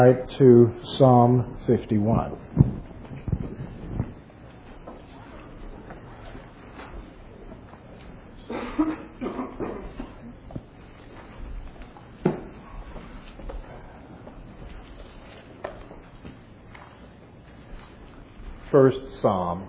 Right to Psalm 51. First Psalm.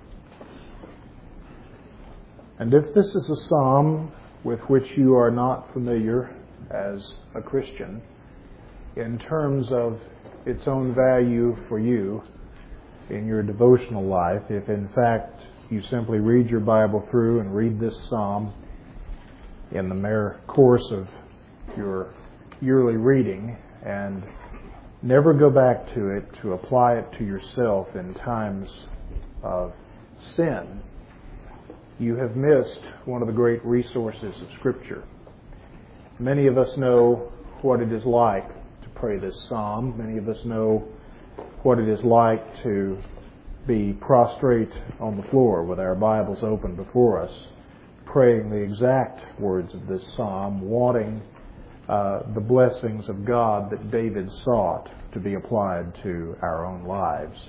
And if this is a psalm with which you are not familiar as a Christian, in terms of its own value for you in your devotional life, if in fact you simply read your Bible through and read this psalm in the mere course of your yearly reading and never go back to it to apply it to yourself in times of sin, you have missed one of the great resources of Scripture. Many of us know what it is like to pray this psalm. Many of us know what it is like to be prostrate on the floor with our Bibles open before us, praying the exact words of this psalm, wanting the blessings of God that David sought to be applied to our own lives.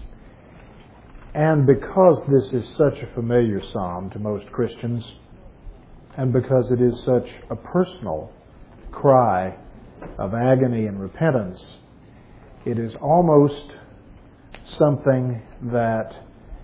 And because this is such a familiar psalm to most Christians, and because it is such a personal cry of agony and repentance, it is almost something that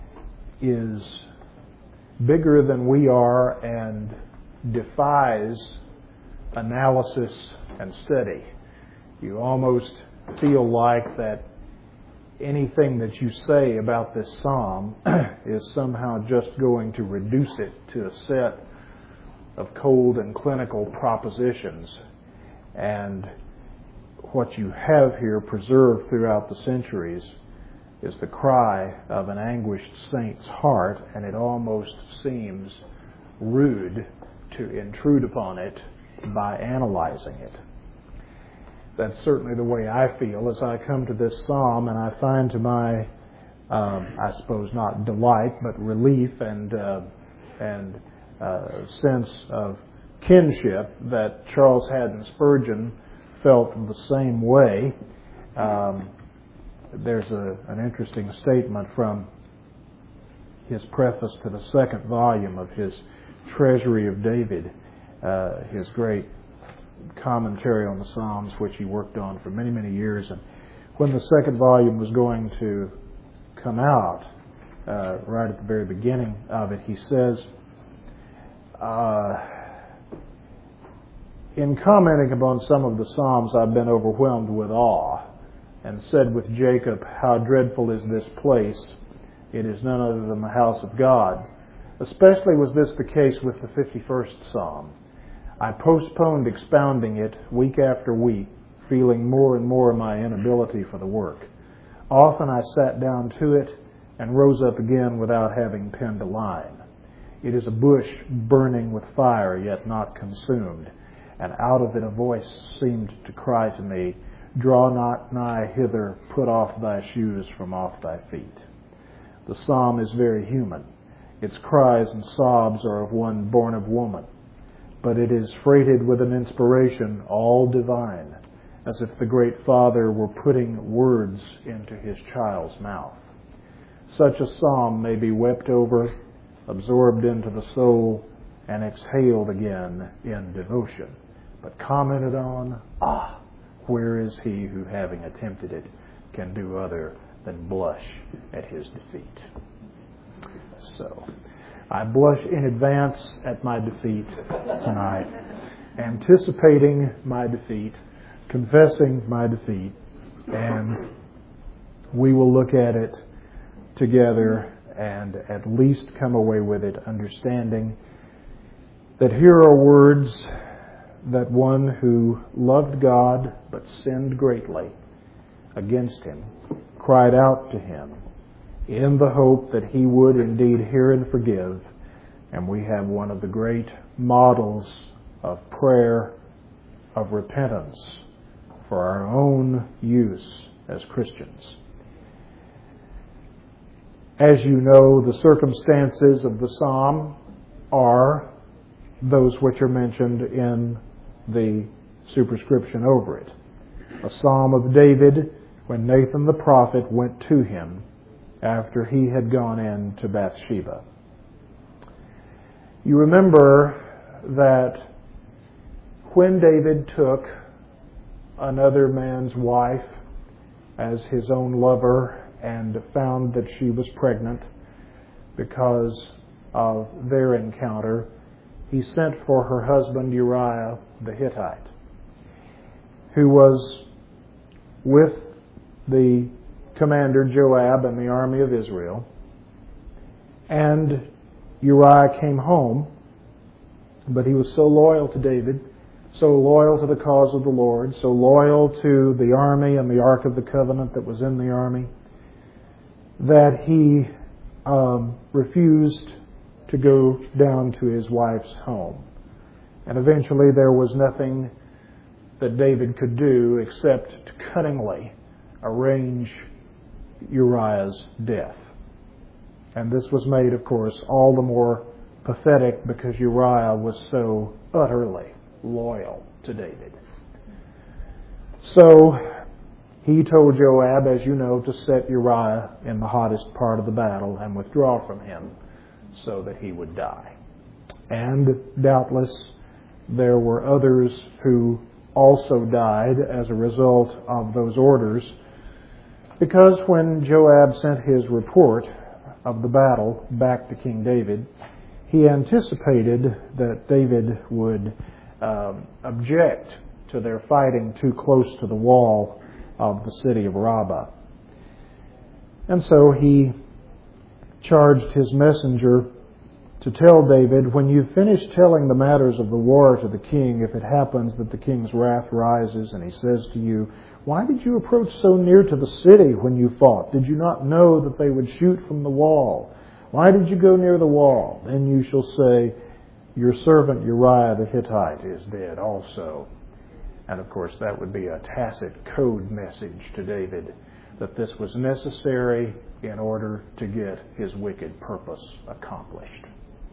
is bigger than we are and defies analysis and study. You almost feel like that anything that you say about this psalm is somehow just going to reduce it to a set of cold and clinical propositions. And what you have here preserved throughout the centuries is the cry of an anguished saint's heart, and it almost seems rude to intrude upon it by analyzing it. That's certainly the way I feel as I come to this psalm, and I find to my, I suppose not delight, but relief and sense of kinship that Charles Haddon Spurgeon felt the same way. There's an interesting statement from his preface to the second volume of his Treasury of David, his great commentary on the Psalms, which he worked on for many, many years. And when the second volume was going to come out, right at the very beginning of it, he says, in commenting upon some of the Psalms, I've been overwhelmed with awe, and said with Jacob, how dreadful is this place. It is none other than the house of God. Especially was this the case with the 51st Psalm. I postponed expounding it week after week, feeling more and more my inability for the work. Often I sat down to it and rose up again without having penned a line. It is a bush burning with fire, yet not consumed, and out of it a voice seemed to cry to me, draw not nigh hither, put off thy shoes from off thy feet. The psalm is very human. Its cries and sobs are of one born of woman, but it is freighted with an inspiration all divine, as if the great Father were putting words into his child's mouth. Such a psalm may be wept over, absorbed into the soul, and exhaled again in devotion, but commented on, where is he who, having attempted it, can do other than blush at his defeat? So, I blush in advance at my defeat tonight, anticipating my defeat, confessing my defeat, and we will look at it together and at least come away with it understanding that here are words that one who loved God but sinned greatly against him cried out to him in the hope that he would indeed hear and forgive. And we have one of the great models of prayer, of repentance for our own use as Christians. As you know, the circumstances of the psalm are those which are mentioned in the superscription over it. A psalm of David when Nathan the prophet went to him after he had gone in to Bathsheba. You remember that when David took another man's wife as his own lover and found that she was pregnant because of their encounter, he sent for her husband Uriah the Hittite, who was with the commander Joab and the army of Israel. And Uriah came home, but he was so loyal to David, so loyal to the cause of the Lord, so loyal to the army and the Ark of the Covenant that was in the army, that he refused to go down to his wife's home. And eventually there was nothing that David could do except to cunningly arrange Uriah's death. And this was made, of course, all the more pathetic because Uriah was so utterly loyal to David. So he told Joab, as you know, to set Uriah in the hottest part of the battle and withdraw from him so that he would die. And doubtless there were others who also died as a result of those orders, because when Joab sent his report of the battle back to King David, he anticipated that David would object to their fighting too close to the wall of the city of Rabbah. And so he charged his messenger to tell David, when you finish telling the matters of the war to the king, if it happens that the king's wrath rises and he says to you, why did you approach so near to the city when you fought? Did you not know that they would shoot from the wall? Why did you go near the wall? Then you shall say, your servant Uriah the Hittite is dead also. And of course that would be a tacit code message to David that this was necessary in order to get his wicked purpose accomplished.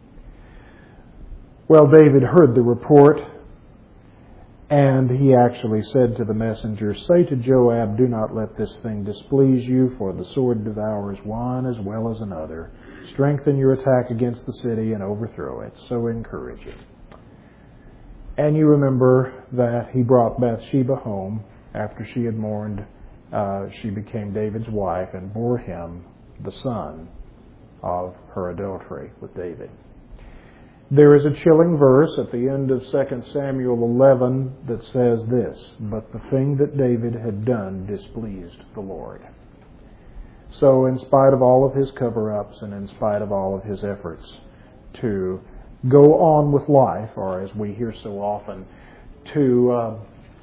Well, David heard the report, and he actually said to the messenger, say to Joab, do not let this thing displease you, for the sword devours one as well as another. Strengthen your attack against the city and overthrow it. So encourage it. And you remember that he brought Bathsheba home after she had mourned. She became David's wife and bore him the son of her adultery with David. There is a chilling verse at the end of 2 Samuel 11 that says this, but the thing that David had done displeased the Lord. So in spite of all of his cover-ups and in spite of all of his efforts to go on with life, or as we hear so often, to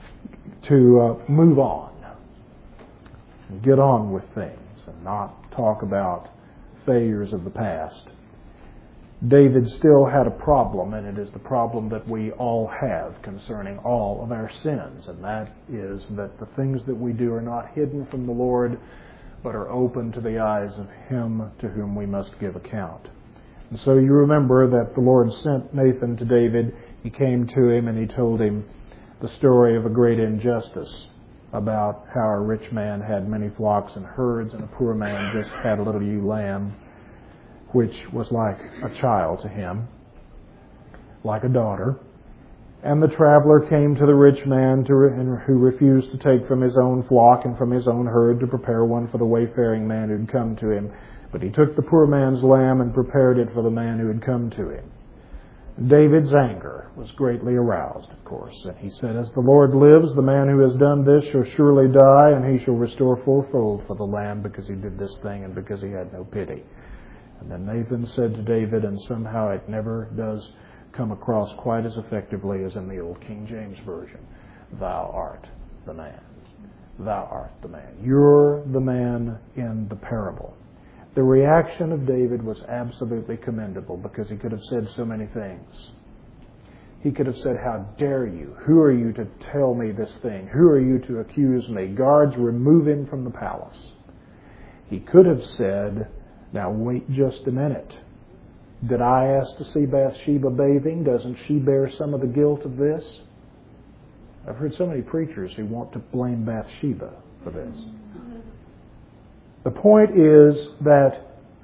move on, get on with things and not talk about failures of the past, David still had a problem, and it is the problem that we all have concerning all of our sins, and that is that the things that we do are not hidden from the Lord, but are open to the eyes of Him to whom we must give account. And so you remember that the Lord sent Nathan to David. He came to him and he told him the story of a great injustice about how a rich man had many flocks and herds, and a poor man just had a little ewe lamb, which was like a child to him, like a daughter. And the traveler came to the rich man who refused to take from his own flock and from his own herd to prepare one for the wayfaring man who had come to him. But he took the poor man's lamb and prepared it for the man who had come to him. David's anger was greatly aroused, of course, and he said, as the Lord lives, the man who has done this shall surely die, and he shall restore fourfold for the lamb, because he did this thing and because he had no pity. And then Nathan said to David, and somehow it never does come across quite as effectively as in the old King James Version, thou art the man. Thou art the man. You're the man in the parable. The reaction of David was absolutely commendable, because he could have said so many things. He could have said, how dare you? Who are you to tell me this thing? Who are you to accuse me? Guards, remove him from the palace. He could have said, now wait just a minute. Did I ask to see Bathsheba bathing? Doesn't she bear some of the guilt of this? I've heard so many preachers who want to blame Bathsheba for this. The point is that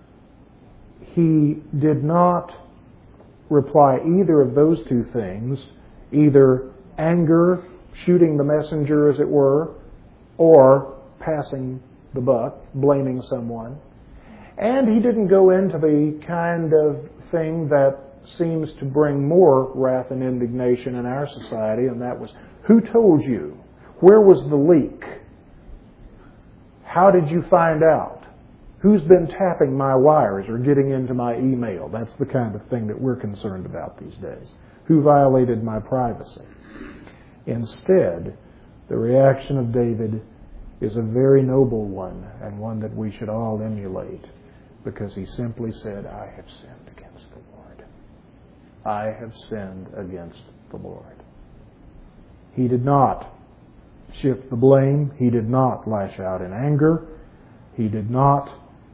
he did not reply either of those two things, either anger, shooting the messenger as it were, or passing the buck, blaming someone. And he didn't go into the kind of thing that seems to bring more wrath and indignation in our society, and that was, who told you? Where was the leak? How did you find out? Who's been tapping my wires or getting into my email? That's the kind of thing that we're concerned about these days. Who violated my privacy? Instead, the reaction of David is a very noble one, and one that we should all emulate, because he simply said, I have sinned against the Lord. I have sinned against the Lord. He did not shift the blame. He did not lash out in anger. He did not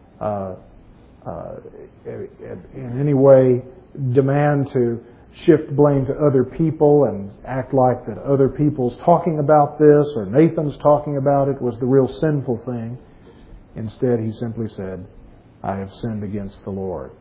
in any way demand to shift blame to other people and act like that other people's talking about this or Nathan's talking about it was the real sinful thing. Instead, he simply said, I have sinned against the Lord.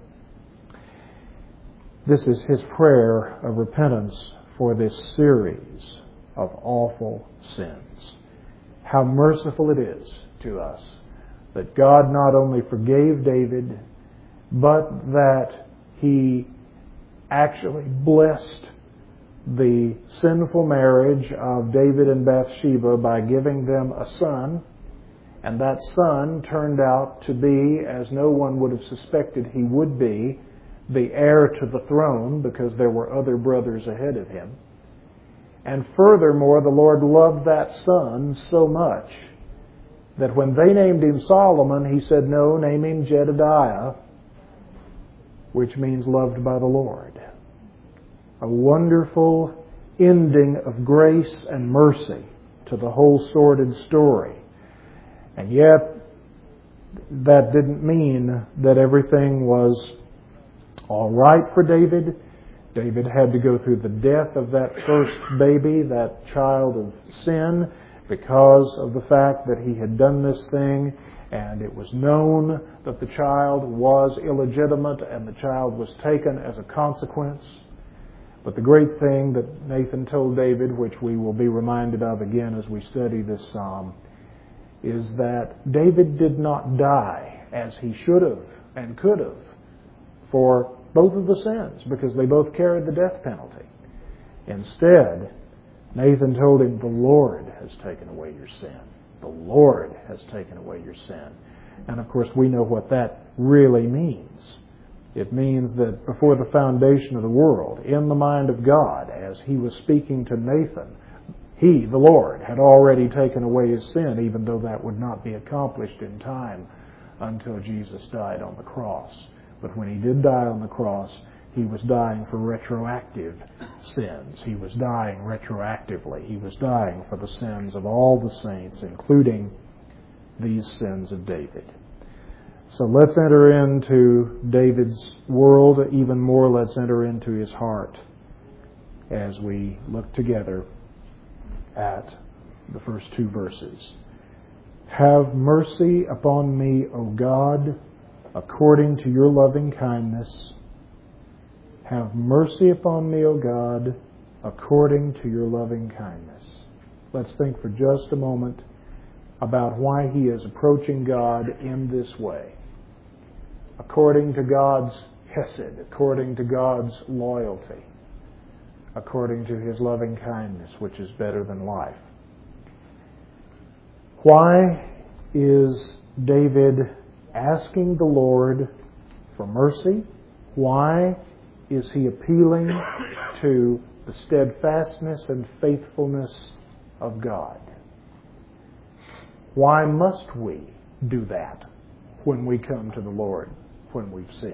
This is his prayer of repentance for this series of awful sins. How merciful it is to us that God not only forgave David, but that he actually blessed the sinful marriage of David and Bathsheba by giving them a son. And that son turned out to be, as no one would have suspected he would be, the heir to the throne, because there were other brothers ahead of him. And furthermore, the Lord loved that son so much that when they named him Solomon, he said, no, name him Jedediah, which means loved by the Lord. A wonderful ending of grace and mercy to the whole sordid story. And yet, that didn't mean that everything was all right for David. David had to go through the death of that first baby, that child of sin, because of the fact that he had done this thing, and it was known that the child was illegitimate, and the child was taken as a consequence. But the great thing that Nathan told David, which we will be reminded of again as we study this psalm, is that David did not die as he should have and could have for both of the sins, because they both carried the death penalty. Instead, Nathan told him, the Lord has taken away your sin. The Lord has taken away your sin. And of course, we know what that really means. It means that before the foundation of the world, in the mind of God, as he was speaking to Nathan, he, the Lord, had already taken away his sin, even though that would not be accomplished in time until Jesus died on the cross. But when he did die on the cross, he was dying for retroactive sins. He was dying retroactively. He was dying for the sins of all the saints, including these sins of David. So let's enter into David's world. Even more, let's enter into his heart as we look together at the first two verses. Have mercy upon me, O God, according to your loving kindness. Have mercy upon me, O God, according to your loving kindness. Let's think for just a moment about why he is approaching God in this way. According to God's hesed, according to God's loyalty, according to his loving kindness, which is better than life. Why is David asking the Lord for mercy? Why is he appealing to the steadfastness and faithfulness of God? Why must we do that when we come to the Lord, when we've sinned?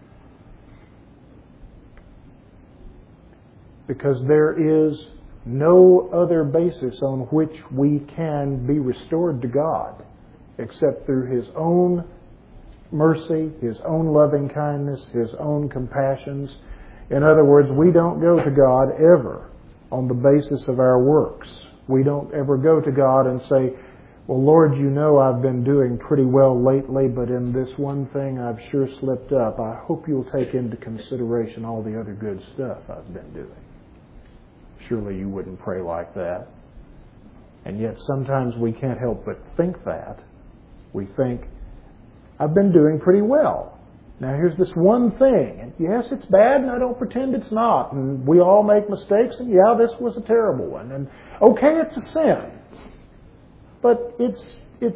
Because there is no other basis on which we can be restored to God except through his own mercy, his own loving kindness, his own compassions. In other words, we don't go to God ever on the basis of our works. We don't ever go to God and say, Well, Lord, you know I've been doing pretty well lately, but in this one thing I've sure slipped up. I hope you'll take into consideration all the other good stuff I've been doing. Surely you wouldn't pray like that. And yet sometimes we can't help but think that. We think, I've been doing pretty well. Now here's this one thing. And yes, it's bad, and I don't pretend it's not. And we all make mistakes, and yeah, this was a terrible one. And okay, it's a sin. But it's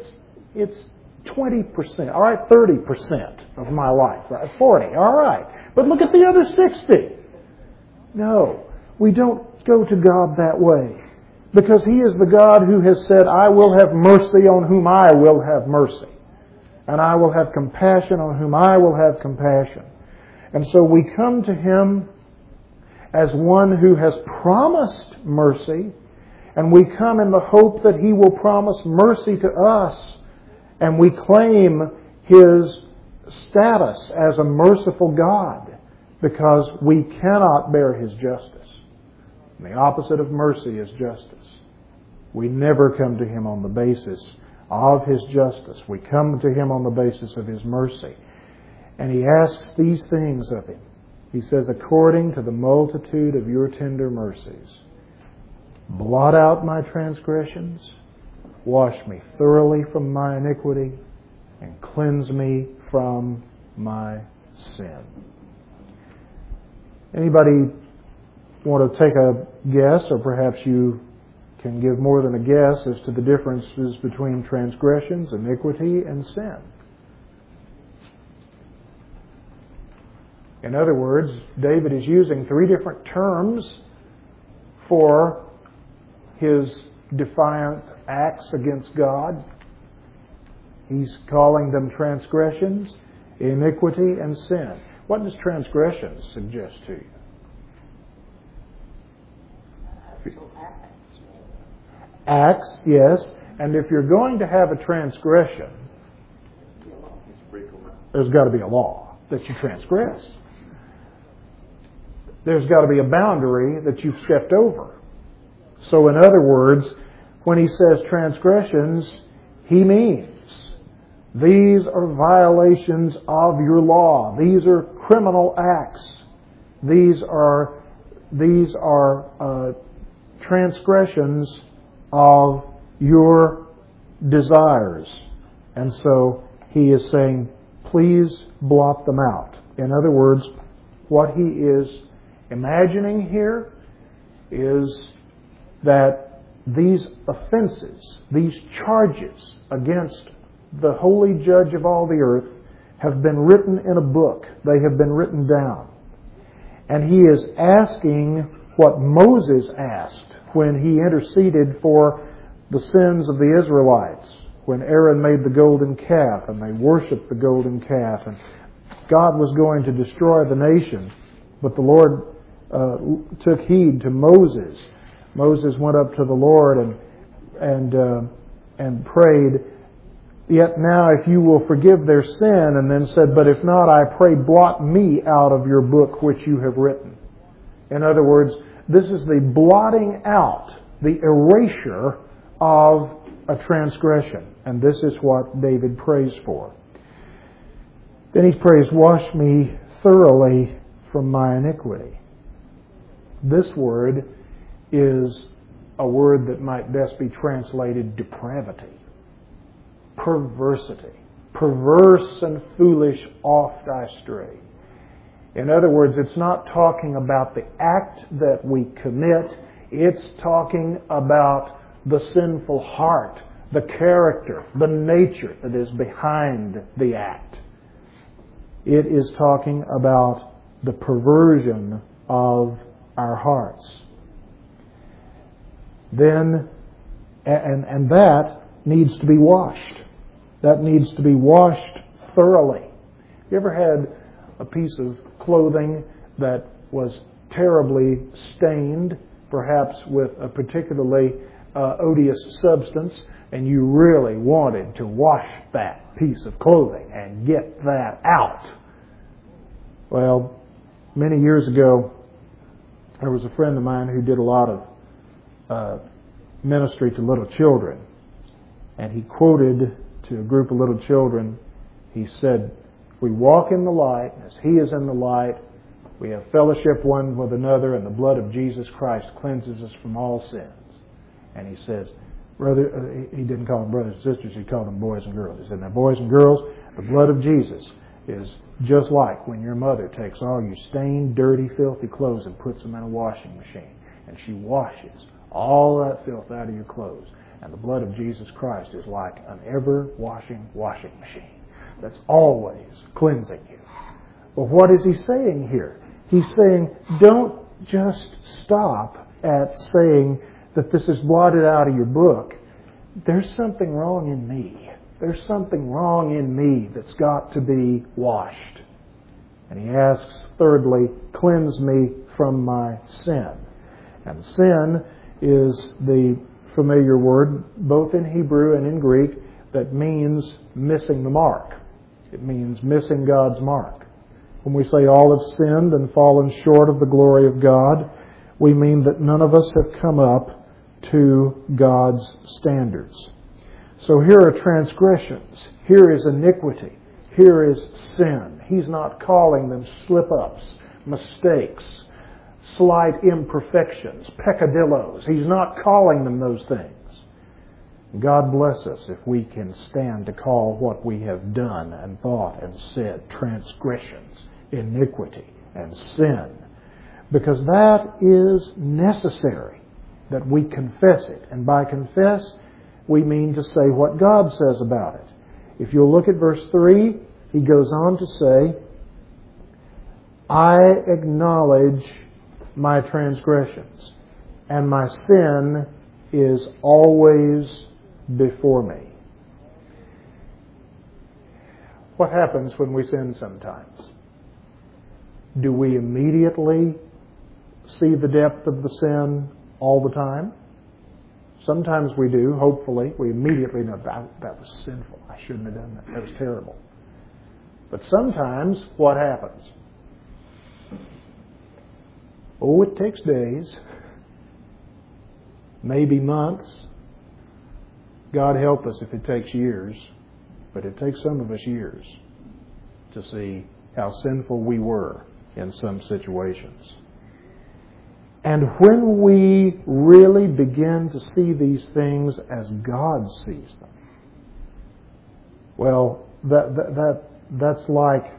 20%, all right, 30% of my life, right? 40, all right. But look at the other 60. No, we don't go to God that way. Because He is the God who has said, I will have mercy on whom I will have mercy. And I will have compassion on whom I will have compassion. And so we come to Him as one who has promised mercy, and we come in the hope that He will promise mercy to us, and we claim His status as a merciful God because we cannot bear His justice. And the opposite of mercy is justice. We never come to Him on the basis of His justice. We come to Him on the basis of His mercy. And He asks these things of Him. He says, according to the multitude of your tender mercies, blot out my transgressions, wash me thoroughly from my iniquity, and cleanse me from my sin. Anybody want to take a guess, or perhaps you can give more than a guess as to the differences between transgressions, iniquity, and sin? In other words, David is using three different terms for his defiant acts against God. He's calling them transgressions, iniquity, and sin. What does transgressions suggest to you? Acts, yes. And if you're going to have a transgression, there's got to be a law that you transgress. There's got to be a boundary that you've stepped over. So in other words, when he says transgressions, he means these are violations of your law. These are criminal acts. These are transgressions of your desires. And so he is saying, please blot them out. In other words, what he is imagining here is that these offenses, these charges against the holy judge of all the earth have been written in a book. They have been written down. And he is asking what Moses asked when he interceded for the sins of the Israelites, when Aaron made the golden calf and they worshipped the golden calf, and God was going to destroy the nation, but the Lord took heed to Moses. Moses went up to the Lord and prayed, "Yet now if you will forgive their sin," and then said, "But if not, I pray blot me out of your book which you have written." In other words, this is the blotting out, the erasure of a transgression. And this is what David prays for. Then he prays, "Wash me thoroughly from my iniquity." This word is a word that might best be translated depravity, perversity. Perverse and foolish oft I stray. In other words, it's not talking about the act that we commit. It's talking about the sinful heart, the character, the nature that is behind the act. It is talking about the perversion of our hearts. Then, and that needs to be washed. That needs to be washed thoroughly. You ever had a piece of clothing that was terribly stained, perhaps with a particularly odious substance, and you really wanted to wash that piece of clothing and get that out? Well, many years ago, there was a friend of mine who did a lot of ministry to little children. And he quoted to a group of little children, he said, "We walk in the light as He is in the light. We have fellowship one with another, and the blood of Jesus Christ cleanses us from all sins." And he says, he didn't call them brothers and sisters, he called them boys and girls. He said, "Now boys and girls, the blood of Jesus is just like when your mother takes all your stained, dirty, filthy clothes and puts them in a washing machine. And she washes all that filth out of your clothes. And the blood of Jesus Christ is like an ever-washing washing machine that's always cleansing you." But what is he saying here? He's saying, don't just stop at saying that this is blotted out of your book. There's something wrong in me. There's something wrong in me that's got to be washed. And he asks, thirdly, cleanse me from my sin. And sin is the familiar word, both in Hebrew and in Greek, that means missing the mark. It means missing God's mark. When we say all have sinned and fallen short of the glory of God, we mean that none of us have come up to God's standards. So here are transgressions. Here is iniquity. Here is sin. He's not calling them slip-ups, mistakes, slight imperfections, peccadillos. He's not calling them those things. God bless us if we can stand to call what we have done and thought and said transgressions, iniquity, and sin. Because that is necessary, that we confess it. And by confess, we mean to say what God says about it. If you'll look at verse 3, he goes on to say, "I acknowledge my transgressions, and my sin is always before me." What happens when we sin sometimes? Do we immediately see the depth of the sin all the time? Sometimes we do, hopefully. We immediately know that was sinful. I shouldn't have done that. That was terrible. But sometimes, what happens? Oh, it takes days, maybe months. God help us if it takes years, but it takes some of us years to see how sinful we were in some situations. And when we really begin to see these things as God sees them, well, that's like,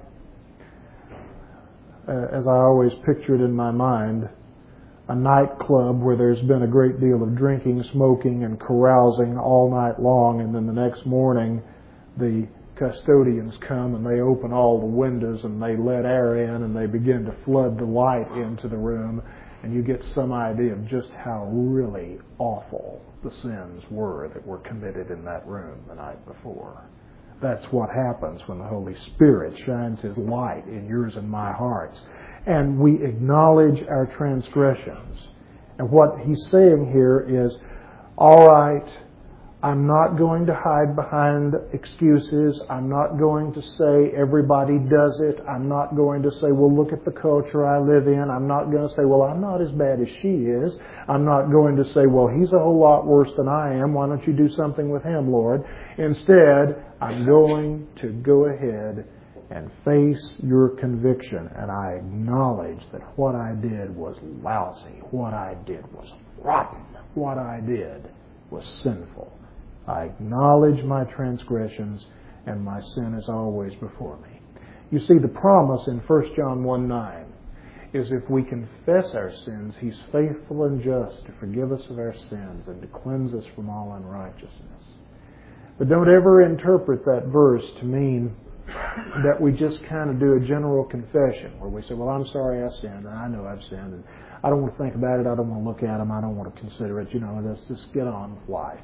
as I always picture it in my mind, a nightclub where there's been a great deal of drinking, smoking, and carousing all night long, and then the next morning the custodians come and they open all the windows and they let air in and they begin to flood the light into the room, and you get some idea of just how really awful the sins were that were committed in that room the night before. That's what happens when the Holy Spirit shines His light in yours and my hearts. And we acknowledge our transgressions. And what he's saying here is, all right, I'm not going to hide behind excuses. I'm not going to say everybody does it. I'm not going to say, well, look at the culture I live in. I'm not going to say, well, I'm not as bad as she is. I'm not going to say, well, he's a whole lot worse than I am. Why don't you do something with him, Lord? Instead, I'm going to go ahead and face your conviction. And I acknowledge that what I did was lousy. What I did was rotten. What I did was sinful. I acknowledge my transgressions, and my sin is always before me. You see, the promise in 1 John 1:9 is if we confess our sins, He's faithful and just to forgive us of our sins and to cleanse us from all unrighteousness. But don't ever interpret that verse to mean that we just kind of do a general confession where we say, well, I'm sorry I sinned, and I know I've sinned, and I don't want to think about it, I don't want to look at them, I don't want to consider it, let's just get on with life.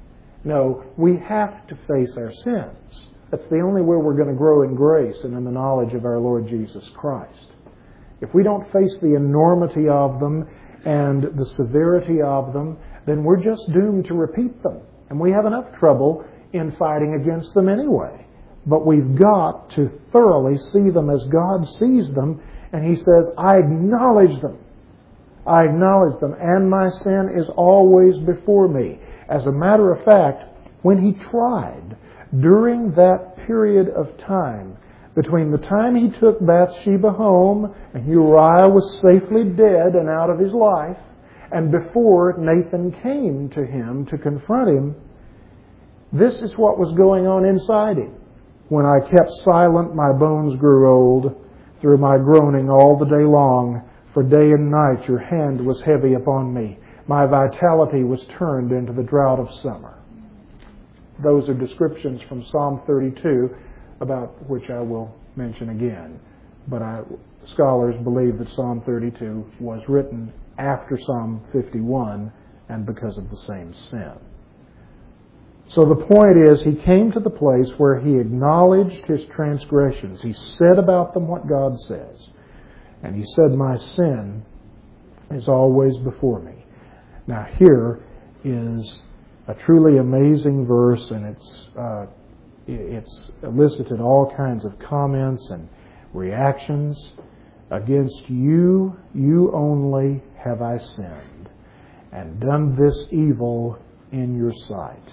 No, we have to face our sins. That's the only way we're going to grow in grace and in the knowledge of our Lord Jesus Christ. If we don't face the enormity of them and the severity of them, then we're just doomed to repeat them. And we have enough trouble in fighting against them anyway. But we've got to thoroughly see them as God sees them. And He says, I acknowledge them. I acknowledge them. And my sin is always before me. As a matter of fact, when he tried during that period of time, between the time he took Bathsheba home and Uriah was safely dead and out of his life, and before Nathan came to him to confront him, this is what was going on inside him. When I kept silent, my bones grew old through my groaning all the day long. For day and night your hand was heavy upon me. My vitality was turned into the drought of summer. Those are descriptions from Psalm 32, about which I will mention again. But scholars believe that Psalm 32 was written after Psalm 51 and because of the same sin. So the point is, he came to the place where he acknowledged his transgressions. He said about them what God says. And he said, my sin is always before me. Now here is a truly amazing verse, and it's elicited all kinds of comments and reactions. Against you, you only have I sinned, and done this evil in your sight.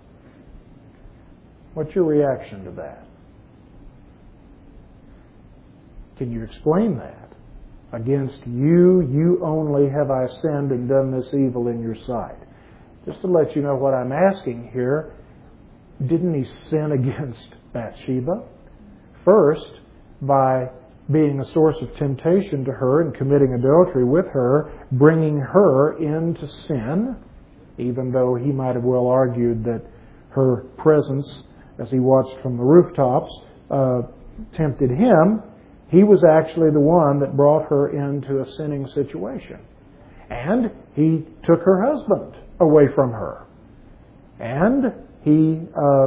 What's your reaction to that? Can you explain that? Against you, you only have I sinned and done this evil in your sight. Just to let you know what I'm asking here, didn't he sin against Bathsheba? First, by being a source of temptation to her and committing adultery with her, bringing her into sin, even though he might have well argued that her presence, as he watched from the rooftops, tempted him. He was actually the one that brought her into a sinning situation. And he took her husband away from her. And he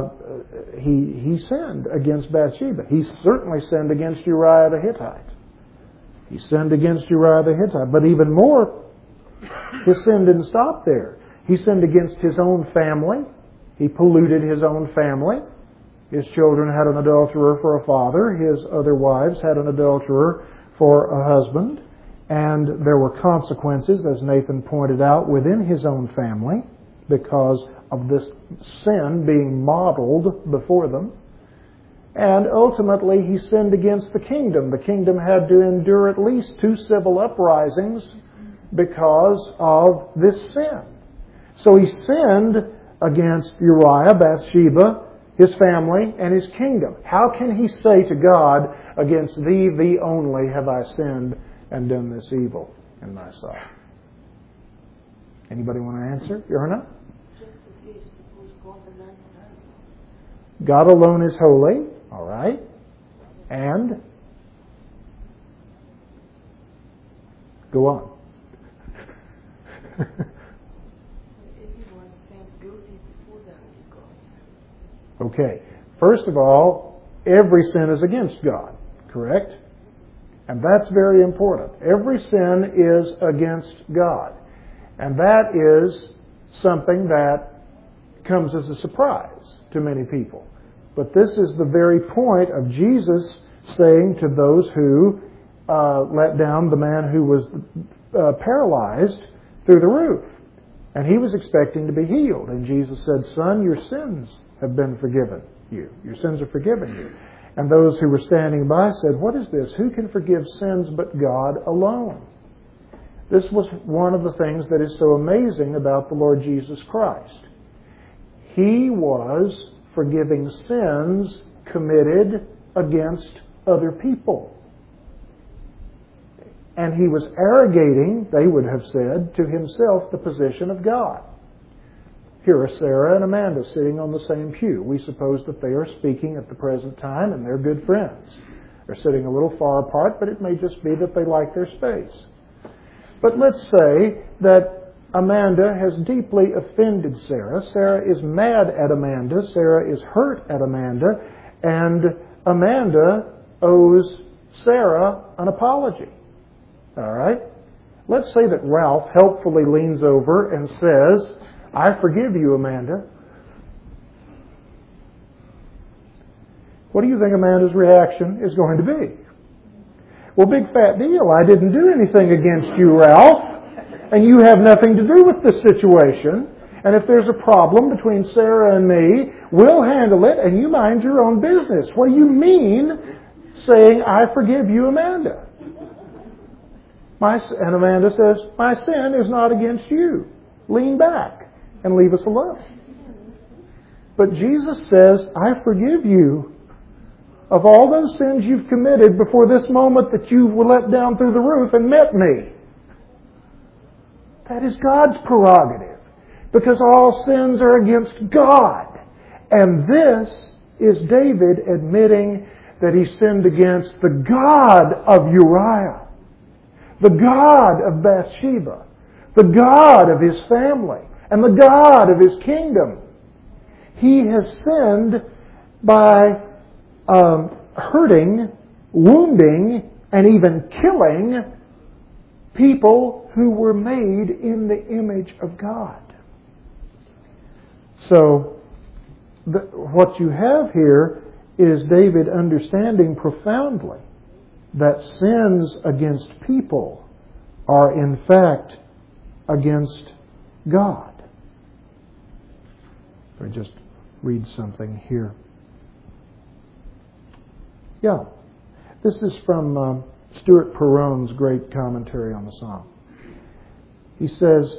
sinned against Bathsheba. He certainly sinned against Uriah the Hittite. He sinned against Uriah the Hittite. But even more, his sin didn't stop there. He sinned against his own family. He polluted his own family. His children had an adulterer for a father. His other wives had an adulterer for a husband. And there were consequences, as Nathan pointed out, within his own family because of this sin being modeled before them. And ultimately, he sinned against the kingdom. The kingdom had to endure at least 2 civil uprisings because of this sin. So he sinned against Uriah, Bathsheba, his family, and his kingdom. How can he say to God, against thee, thee only have I sinned and done this evil in thy sight? Anybody want to answer? Yerna? God alone is holy. All right. And? Go on. Okay. First of all, every sin is against God, correct? And that's very important. Every sin is against God. And that is something that comes as a surprise to many people. But this is the very point of Jesus saying to those who let down the man who was paralyzed through the roof. And he was expecting to be healed. And Jesus said, son, your sins have been forgiven you. Your sins are forgiven you. And those who were standing by said, what is this? Who can forgive sins but God alone? This was one of the things that is so amazing about the Lord Jesus Christ. He was forgiving sins committed against other people. And he was arrogating, they would have said, to himself the position of God. Here are Sarah and Amanda sitting on the same pew. We suppose that they are speaking at the present time and they're good friends. They're sitting a little far apart, but it may just be that they like their space. But let's say that Amanda has deeply offended Sarah. Sarah is mad at Amanda. Sarah is hurt at Amanda. And Amanda owes Sarah an apology. All right? Let's say that Ralph helpfully leans over and says, I forgive you, Amanda. What do you think Amanda's reaction is going to be? Well, big fat deal. I didn't do anything against you, Ralph. And you have nothing to do with this situation. And if there's a problem between Sarah and me, we'll handle it and you mind your own business. What do you mean saying, I forgive you, Amanda? And Amanda says, my sin is not against you. Lean back and leave us alone. But Jesus says, I forgive you of all those sins you've committed before this moment that you were let down through the roof and met me. That is God's prerogative, because all sins are against God. And this is David admitting that he sinned against the God of Uriah, the God of Bathsheba, the God of his family, and the God of his kingdom. He has sinned by hurting, wounding, and even killing people who were made in the image of God. So, what you have here is David understanding profoundly that sins against people are in fact against God. Let me just read something here. Yeah, this is from Stuart Perrone's great commentary on the Psalm. He says,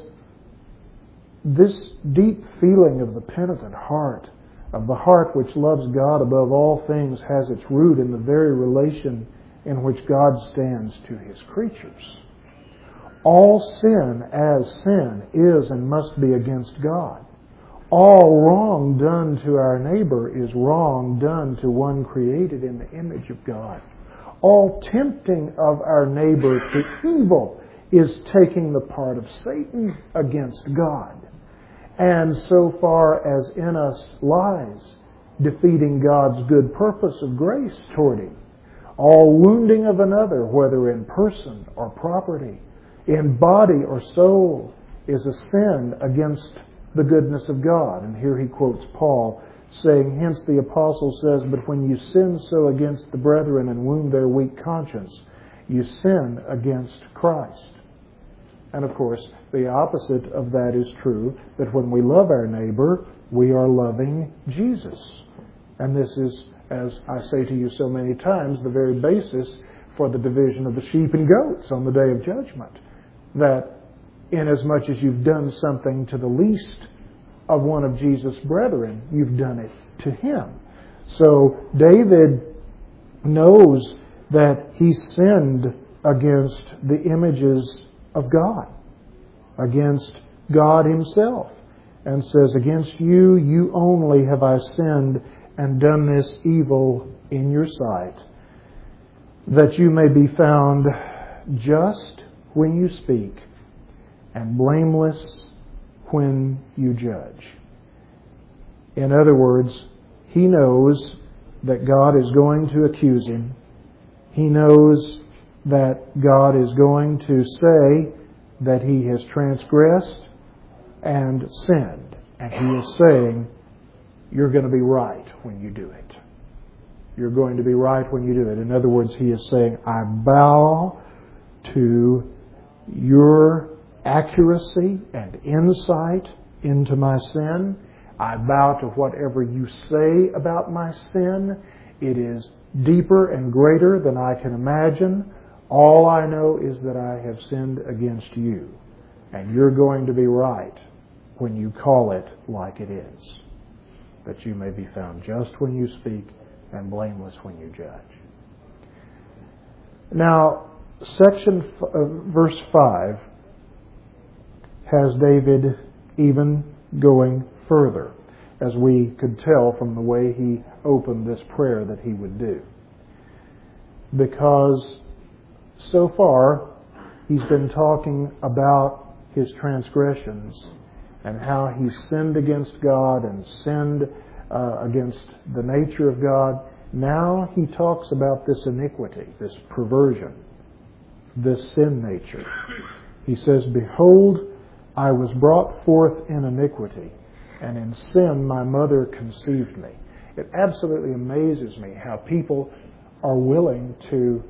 this deep feeling of the penitent heart, of the heart which loves God above all things, has its root in the very relation in which God stands to His creatures. All sin as sin is and must be against God. All wrong done to our neighbor is wrong done to one created in the image of God. All tempting of our neighbor to evil is taking the part of Satan against God. And so far as in us lies, defeating God's good purpose of grace toward Him. All wounding of another, whether in person or property, in body or soul, is a sin against the goodness of God. And here he quotes Paul, saying, hence the apostle says, but when you sin so against the brethren and wound their weak conscience, you sin against Christ. And of course, the opposite of that is true, that when we love our neighbor, we are loving Jesus. And this is, as I say to you so many times, the very basis for the division of the sheep and goats on the day of judgment. That inasmuch as you've done something to the least of one of Jesus' brethren, you've done it to him. So David knows that he sinned against the images of God, against God Himself, and says, against you, you only have I sinned and done this evil in your sight, that you may be found just when you speak and blameless when you judge. In other words, he knows that God is going to accuse him. He knows that God is going to say that he has transgressed and sinned. And he is saying, you're going to be right when you do it. You're going to be right when you do it. In other words, he is saying, I bow to your accuracy and insight into my sin. I bow to whatever you say about my sin. It is deeper and greater than I can imagine. All I know is that I have sinned against you. And you're going to be right when you call it like it is, that you may be found just when you speak and blameless when you judge. Now, verse 5 has David even going further, as we could tell from the way he opened this prayer that he would do. Because so far, he's been talking about his transgressions and how he sinned against God and sinned against the nature of God. Now he talks about this iniquity, this perversion, this sin nature. He says, behold, I was brought forth in iniquity, and in sin my mother conceived me. It absolutely amazes me how people are willing to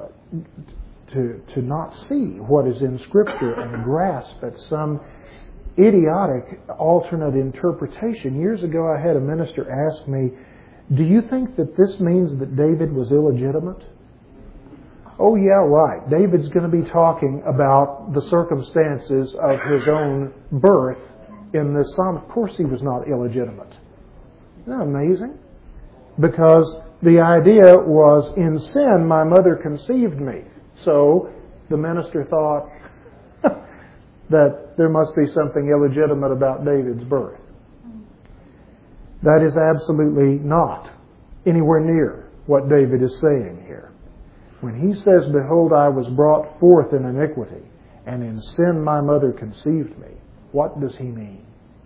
not see what is in Scripture and grasp at some idiotic alternate interpretation. Years ago I had a minister ask me, do you think that this means that David was illegitimate? Oh yeah, right. David's going to be talking about the circumstances of his own birth in this psalm. Of course he was not illegitimate. Isn't that amazing? Because the idea was, in sin my mother conceived me. So the minister thought that there must be something illegitimate about David's birth. That is absolutely not anywhere near what David is saying here. When he says, behold, I was brought forth in iniquity, and in sin my mother conceived me, what does he mean?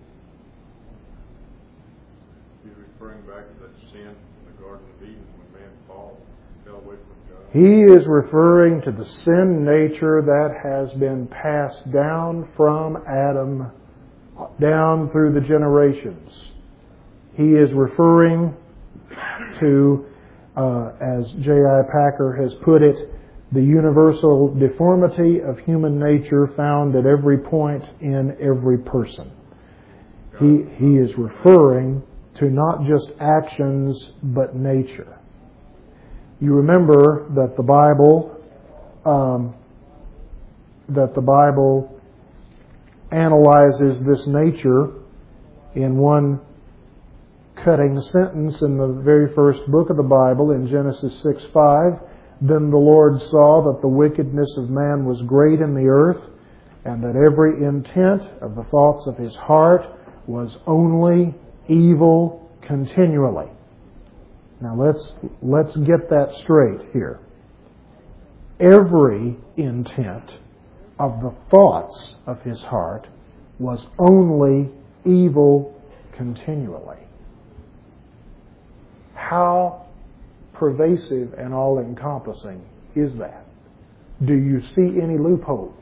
He's referring back to that sin in the Garden of Eden when man fell away from God. He is referring to the sin nature that has been passed down from Adam, down through the generations. He is referring to, as J.I. Packer has put it, the universal deformity of human nature found at every point in every person. He is referring to not just actions, but nature. You remember that the Bible analyzes this nature in one cutting sentence in the very first book of the Bible, in Genesis 6:5. Then the Lord saw that the wickedness of man was great in the earth, and that every intent of the thoughts of his heart was only evil continually. Now let's get that straight here. Every intent of the thoughts of his heart was only evil continually. How pervasive and all-encompassing is that? Do you see any loopholes?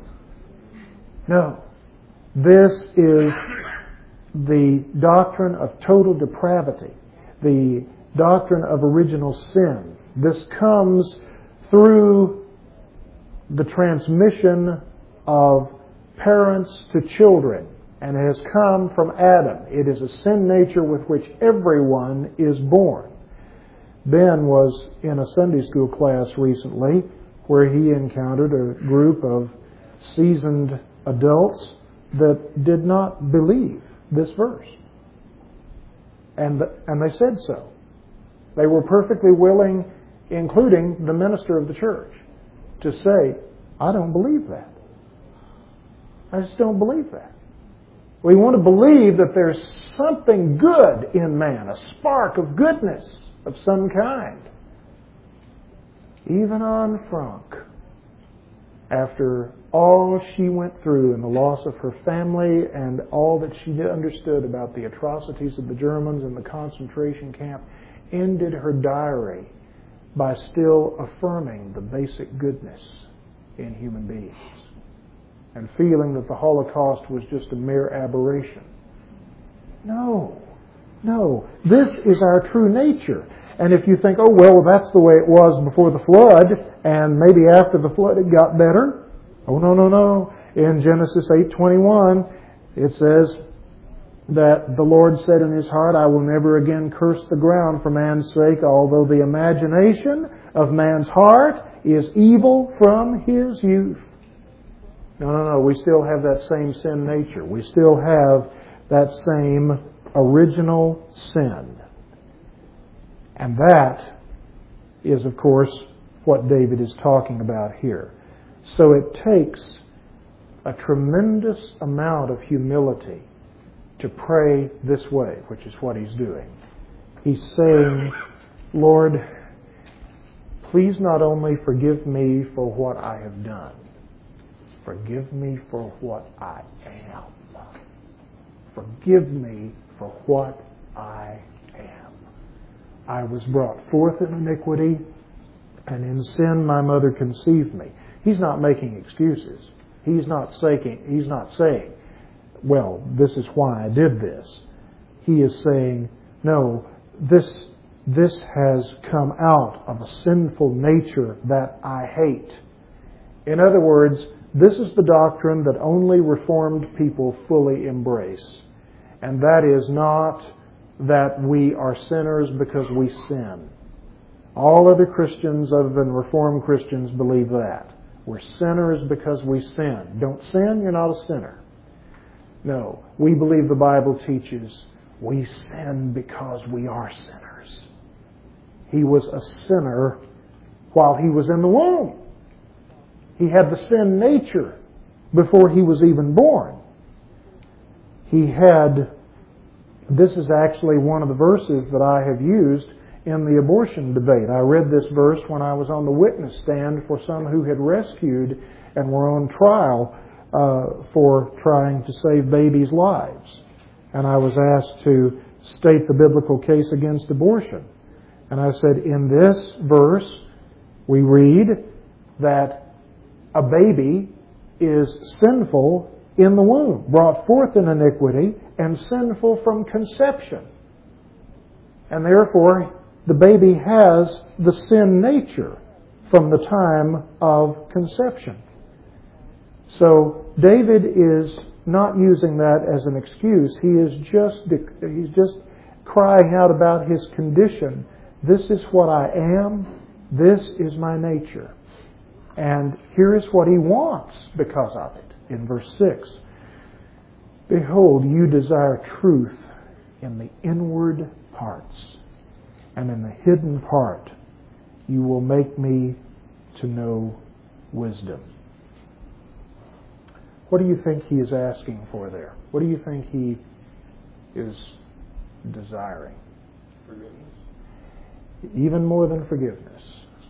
No. This is the doctrine of total depravity, the doctrine of original sin. This comes through the transmission of parents to children, and it has come from Adam. It is a sin nature with which everyone is born. Ben was in a Sunday school class recently where he encountered a group of seasoned adults that did not believe this verse. And they said so. They were perfectly willing, including the minister of the church, to say, I don't believe that. I just don't believe that. We want to believe that there's something good in man, a spark of goodness of some kind. Even Anne Frank, after all she went through and the loss of her family and all that she understood about the atrocities of the Germans in the concentration camp, ended her diary by still affirming the basic goodness in human beings and feeling that the Holocaust was just a mere aberration. No. This is our true nature. And if you think, oh, well, that's the way it was before the flood, and maybe after the flood it got better. Oh, no. In Genesis 8:21, it says that the Lord said in His heart, I will never again curse the ground for man's sake, although the imagination of man's heart is evil from his youth. No. We still have that same sin nature. We still have that same original sin. And that is, of course, what David is talking about here. So it takes a tremendous amount of humility to pray this way, which is what he's doing. He's saying, Lord, please not only forgive me for what I have done, forgive me for what I am. Forgive me for what I am. I was brought forth in iniquity, and in sin my mother conceived me. He's not making excuses. He's not saying, well, this is why I did this. He is saying, no, this has come out of a sinful nature that I hate. In other words, This is the doctrine that only Reformed people fully embrace. And that is not that we are sinners because we sin. All other Christians other than Reformed Christians believe that. We're sinners because we sin. Don't sin, you're not a sinner. No, we believe the Bible teaches we sin because we are sinners. He was a sinner while he was in the womb. He had the sin nature before he was even born. This is actually one of the verses that I have used in the abortion debate. I read this verse when I was on the witness stand for some who had rescued and were on trial for trying to save babies' lives. And I was asked to state the biblical case against abortion. And I said, in this verse, we read that a baby is sinful in the womb, brought forth in iniquity, and sinful from conception. And therefore, the baby has the sin nature from the time of conception. So David is not using that as an excuse. He's just crying out about his condition. This is what I am. This is my nature. And here is what he wants because of it. In verse 6, behold, you desire truth in the inward parts, and in the hidden part you will make me to know wisdom. What do you think he is asking for there? What do you think he is desiring? Forgiveness. Even more than forgiveness.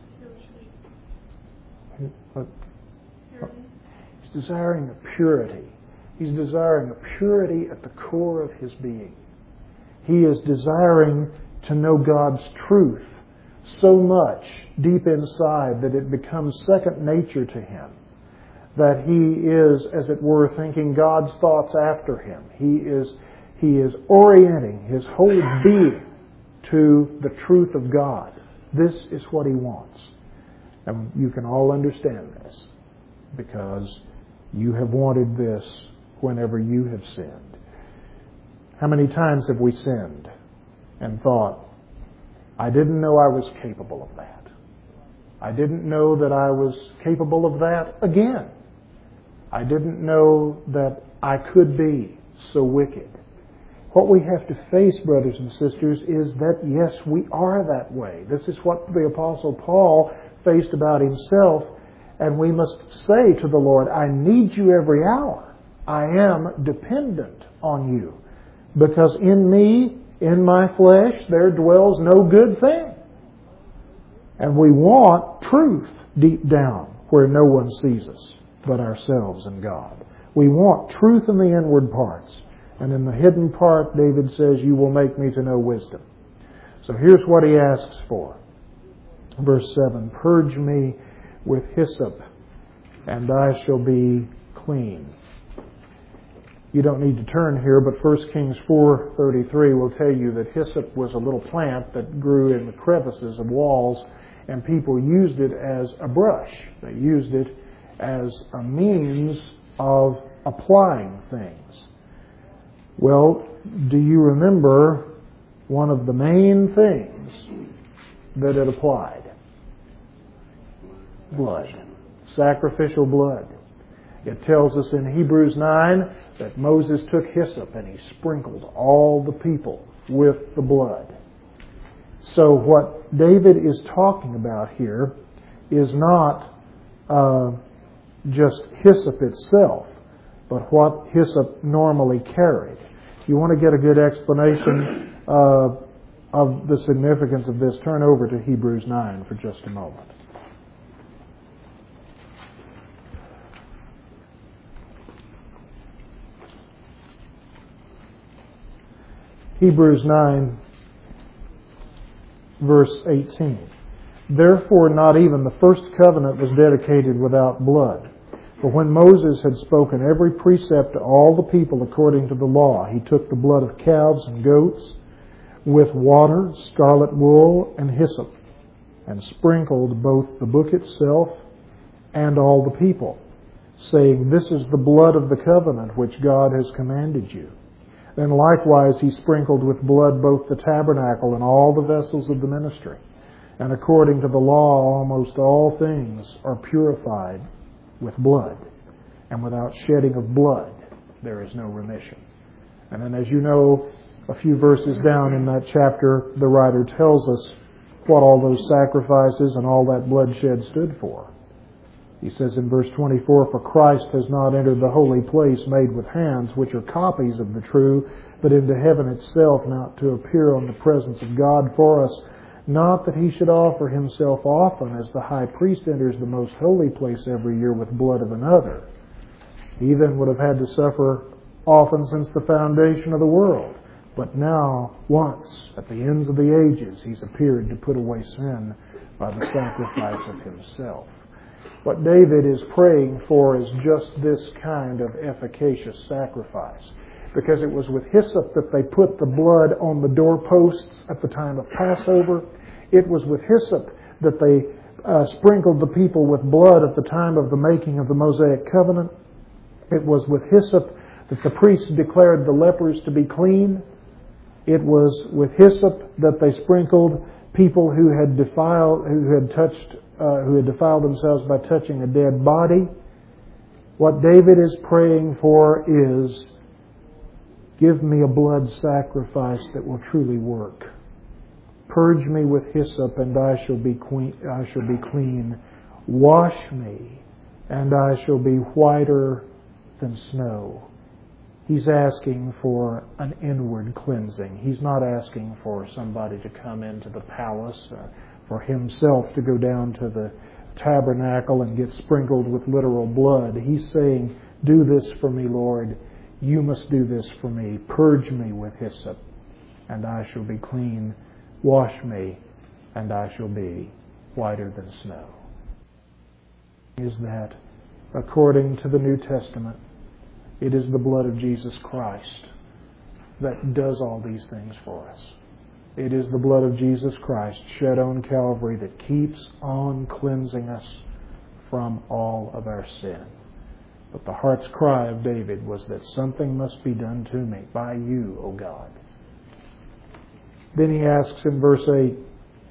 He's desiring a purity. He's desiring a purity at the core of his being. He is desiring to know God's truth so much deep inside that it becomes second nature to him. That he is, as it were, thinking God's thoughts after him. He is orienting his whole being to the truth of God. This is what he wants. And you can all understand this because you have wanted this whenever you have sinned. How many times have we sinned and thought, I didn't know I was capable of that. I didn't know that I was capable of that again. I didn't know that I could be so wicked. What we have to face, brothers and sisters, is that yes, we are that way. This is what the Apostle Paul faced about himself, and we must say to the Lord, I need you every hour. I am dependent on you, because in me, in my flesh, there dwells no good thing. And we want truth deep down where no one sees us but ourselves and God. We want truth in the inward parts. And in the hidden part, David says, you will make me to know wisdom. So here's what he asks for. Verse 7, purge me with hyssop, and I shall be clean. You don't need to turn here, but 1 Kings 4:33 will tell you that hyssop was a little plant that grew in the crevices of walls, and people used it as a brush. They used it as a means of applying things. Well, do you remember one of the main things that it applied? Blood. Sacrificial blood. It tells us in Hebrews 9 that Moses took hyssop and he sprinkled all the people with the blood. So what David is talking about here is not just hyssop itself, but what hyssop normally carried. If you want to get a good explanation of the significance of this, turn over to Hebrews 9 for just a moment. Hebrews 9, verse 18. Therefore not even the first covenant was dedicated without blood. For when Moses had spoken every precept to all the people according to the law, he took the blood of calves and goats with water, scarlet wool, and hyssop, and sprinkled both the book itself and all the people. saying, "This is the blood of the covenant which God has commanded you." Then likewise he sprinkled with blood both the tabernacle and all the vessels of the ministry. And according to the law, almost all things are purified with blood. And without shedding of blood, there is no remission. And then, as you know, a few verses down in that chapter, the writer tells us what all those sacrifices and all that bloodshed stood for. He says in verse 24, "For Christ has not entered the holy place made with hands, which are copies of the true, but into heaven itself, not to appear on the presence of God for us. Not that he should offer himself often, as the high priest enters the most holy place every year with blood of another. He then would have had to suffer often since the foundation of the world. But now, once, at the ends of the ages, he's appeared to put away sin by the sacrifice of himself." What David is praying for is just this kind of efficacious sacrifice. Because it was with hyssop that they put the blood on the doorposts at the time of Passover. It was with hyssop that they sprinkled the people with blood at the time of the making of the Mosaic covenant. It was with hyssop that the priests declared the lepers to be clean. It was with hyssop that they sprinkled people who had defiled themselves by touching a dead body. What David is praying for is, "Give me a blood sacrifice that will truly work. Purge me with hyssop, and I shall be clean. Wash me, and I shall be whiter than snow." He's asking for an inward cleansing. He's not asking for somebody to come into the palace, for himself to go down to the tabernacle and get sprinkled with literal blood. He's saying, "Do this for me, Lord. You must do this for me. Purge me with hyssop, and I shall be clean. Wash me, and I shall be whiter than snow." Is that, according to the New Testament, it is the blood of Jesus Christ that does all these things for us. It is the blood of Jesus Christ shed on Calvary that keeps on cleansing us from all of our sin. But the heart's cry of David was that something must be done to me by you, O God. Then he asks in verse 8,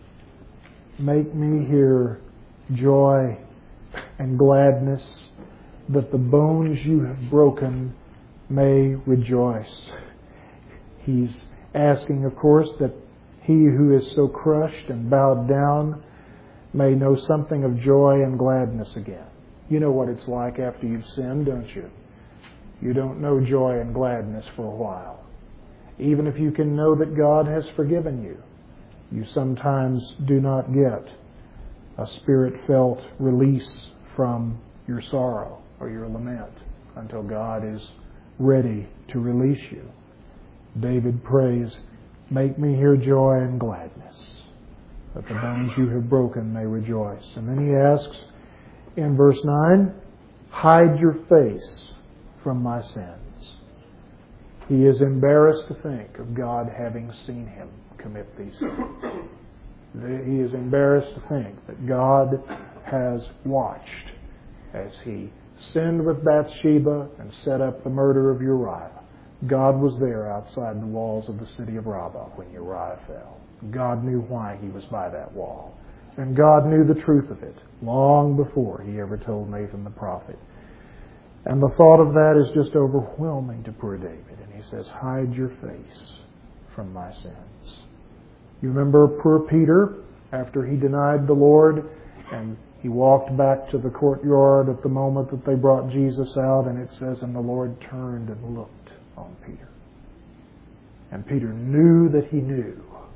"Make me hear joy and gladness, that the bones you have broken may rejoice." He's asking, of course, that he who is so crushed and bowed down may know something of joy and gladness again. You know what it's like after you've sinned, don't you? You don't know joy and gladness for a while. Even if you can know that God has forgiven you, you sometimes do not get a spirit-felt release from your sorrow or your lament until God is ready to release you. David prays, "Make me hear joy and gladness, that the bones you have broken may rejoice." And then he asks in verse 9, "Hide your face from my sins." He is embarrassed to think of God having seen him commit these sins. He is embarrassed to think that God has watched as he sinned with Bathsheba and set up the murder of Uriah. God was there outside the walls of the city of Rabbah when Uriah fell. God knew why he was by that wall. And God knew the truth of it long before he ever told Nathan the prophet. And the thought of that is just overwhelming to poor David. And he says, "Hide your face from my sins." You remember poor Peter, after he denied the Lord, and he walked back to the courtyard at the moment that they brought Jesus out, and it says, "And the Lord turned and looked on Peter." And Peter knew that he knew.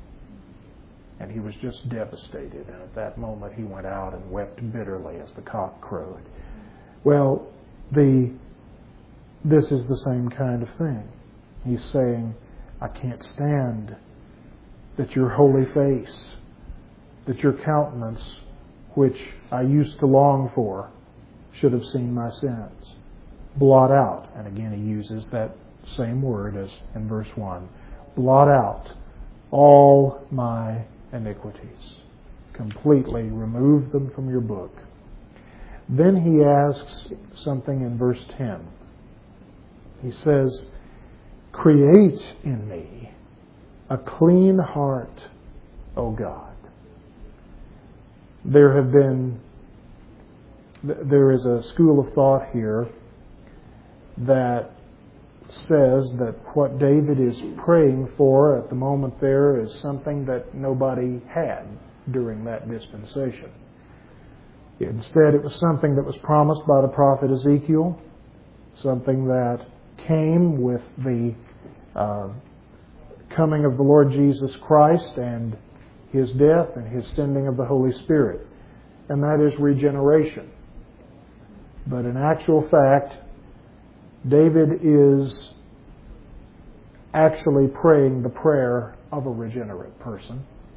And he was just devastated. And at that moment he went out and wept bitterly as the cock crowed. Well, this is the same kind of thing. He's saying, "I can't stand that your holy face, that your countenance, which I used to long for, should have seen my sins. Blot out," and again he uses that same word as in verse 1, "blot out all my iniquities. Completely remove them from your book." Then he asks something in verse 10. He says, "Create in me a clean heart, O God." There is a school of thought here that says that what David is praying for at the moment there is something that nobody had during that dispensation. Instead, it was something that was promised by the prophet Ezekiel, something that came with the coming of the Lord Jesus Christ and His death and His sending of the Holy Spirit, and that is regeneration. But in actual fact, David is actually praying the prayer of a regenerate person.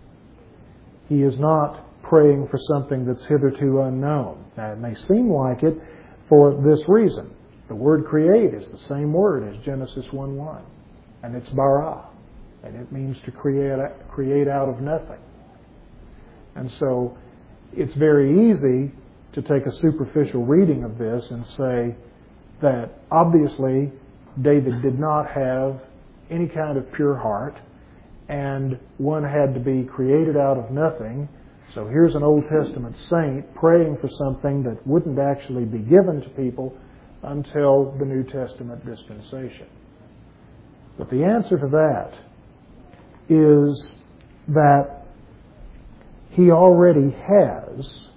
He is not praying for something that's hitherto unknown. Now, it may seem like it for this reason. The word create is the same word as Genesis 1:1, and it's bara, and it means to create out of nothing. And so it's very easy to take a superficial reading of this and say that obviously David did not have any kind of pure heart, and one had to be created out of nothing. So here's an Old Testament saint praying for something that wouldn't actually be given to people until the New Testament dispensation. But the answer to that is that he already has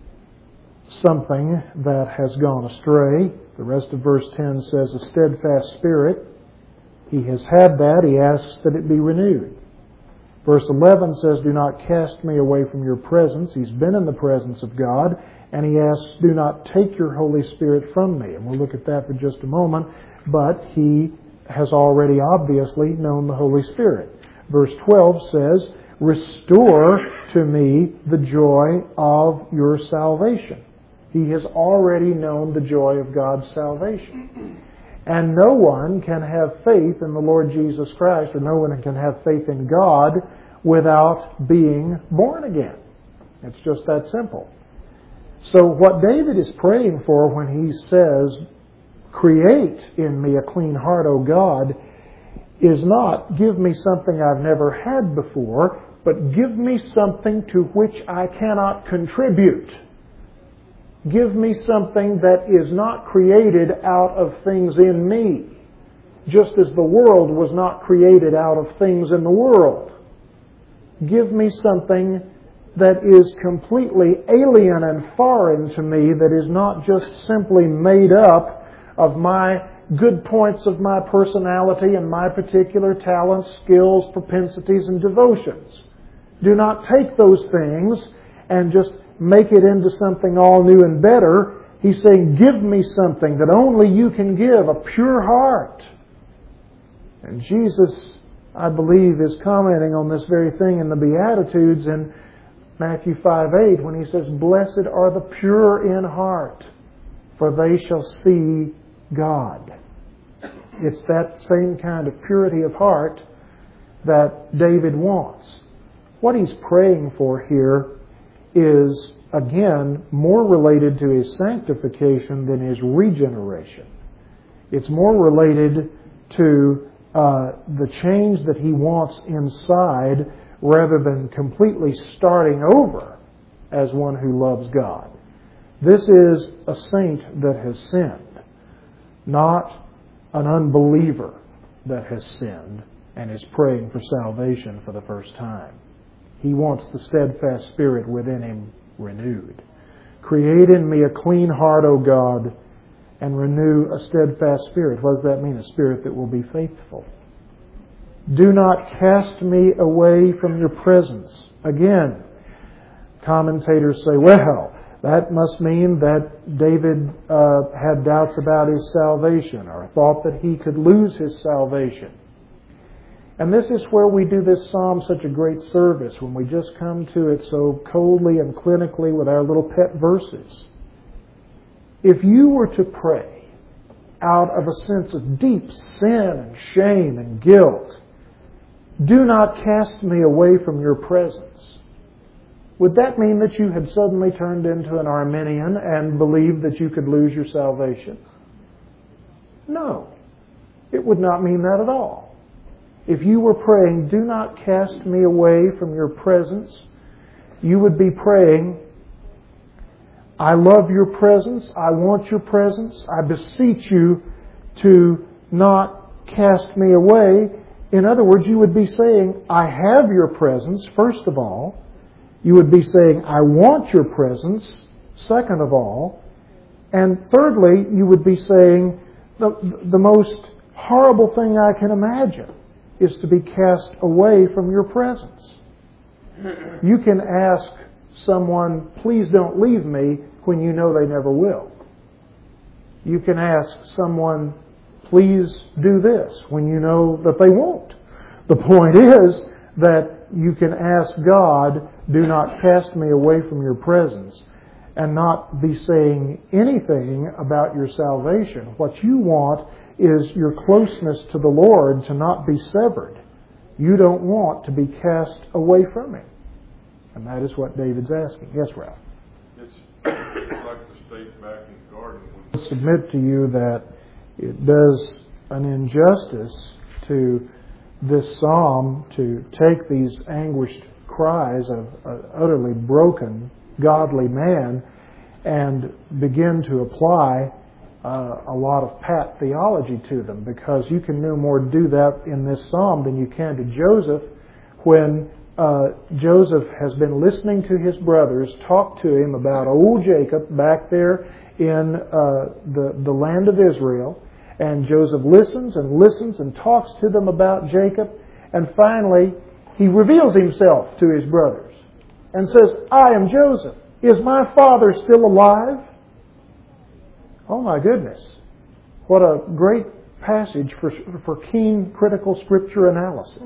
something that has gone astray. The rest of verse 10 says, a steadfast spirit. He has had that. He asks that it be renewed. Verse 11 says, do not cast me away from your presence. He's been in the presence of God. And he asks, do not take your Holy Spirit from me. And we'll look at that for just a moment. But he has already obviously known the Holy Spirit. Verse 12 says, restore to me the joy of your salvation. He has already known the joy of God's salvation. And no one can have faith in the Lord Jesus Christ, or no one can have faith in God without being born again. It's just that simple. So what David is praying for when he says, create in me a clean heart, O God, is not give me something I've never had before, but give me something to which I cannot contribute. Give me something that is not created out of things in me, just as the world was not created out of things in the world. Give me something that is completely alien and foreign to me, that is not just simply made up of my good points of my personality and my particular talents, skills, propensities, and devotions. Do not take those things and just make it into something all new and better. He's saying, give me something that only you can give, a pure heart. And Jesus, I believe, is commenting on this very thing in the Beatitudes in Matthew 5:8 when he says, blessed are the pure in heart, for they shall see God. It's that same kind of purity of heart that David wants. What he's praying for here is, again, more related to his sanctification than his regeneration. It's more related to the change that he wants inside rather than completely starting over as one who loves God. This is a saint that has sinned, not an unbeliever that has sinned and is praying for salvation for the first time. He wants the steadfast spirit within him renewed. Create in me a clean heart, O God, and renew a steadfast spirit. What does that mean? A spirit that will be faithful. Do not cast me away from your presence. Again, commentators say, well, that must mean that David had doubts about his salvation or thought that he could lose his salvation. And this is where we do this psalm such a great service, when we just come to it so coldly and clinically with our little pet verses. If you were to pray out of a sense of deep sin and shame and guilt, do not cast me away from your presence, would that mean that you had suddenly turned into an Arminian and believed that you could lose your salvation? No. It would not mean that at all. If you were praying, do not cast me away from your presence, you would be praying, I love your presence, I want your presence, I beseech you to not cast me away. In other words, you would be saying, I have your presence, first of all. You would be saying, I want your presence, second of all. And thirdly, you would be saying, the most horrible thing I can imagine is to be cast away from your presence. You can ask someone, please don't leave me, when you know they never will. You can ask someone, please do this, when you know that they won't. The point is that you can ask God, do not cast me away from your presence, and not be saying anything about your salvation. What you want is your closeness to the Lord to not be severed. You don't want to be cast away from Him. And that is what David's asking. Yes, Ralph? It's like the state back in the garden. I submit to you that it does an injustice to this psalm to take these anguished cries of an utterly broken, godly man and begin to apply a lot of pat theology to them, because you can no more do that in this psalm than you can to Joseph when Joseph has been listening to his brothers talk to him about old Jacob back there in the land of Israel. And Joseph listens and listens and talks to them about Jacob. And finally, he reveals himself to his brothers and says, I am Joseph. Is my father still alive? Oh my goodness. What a great passage for keen critical Scripture analysis.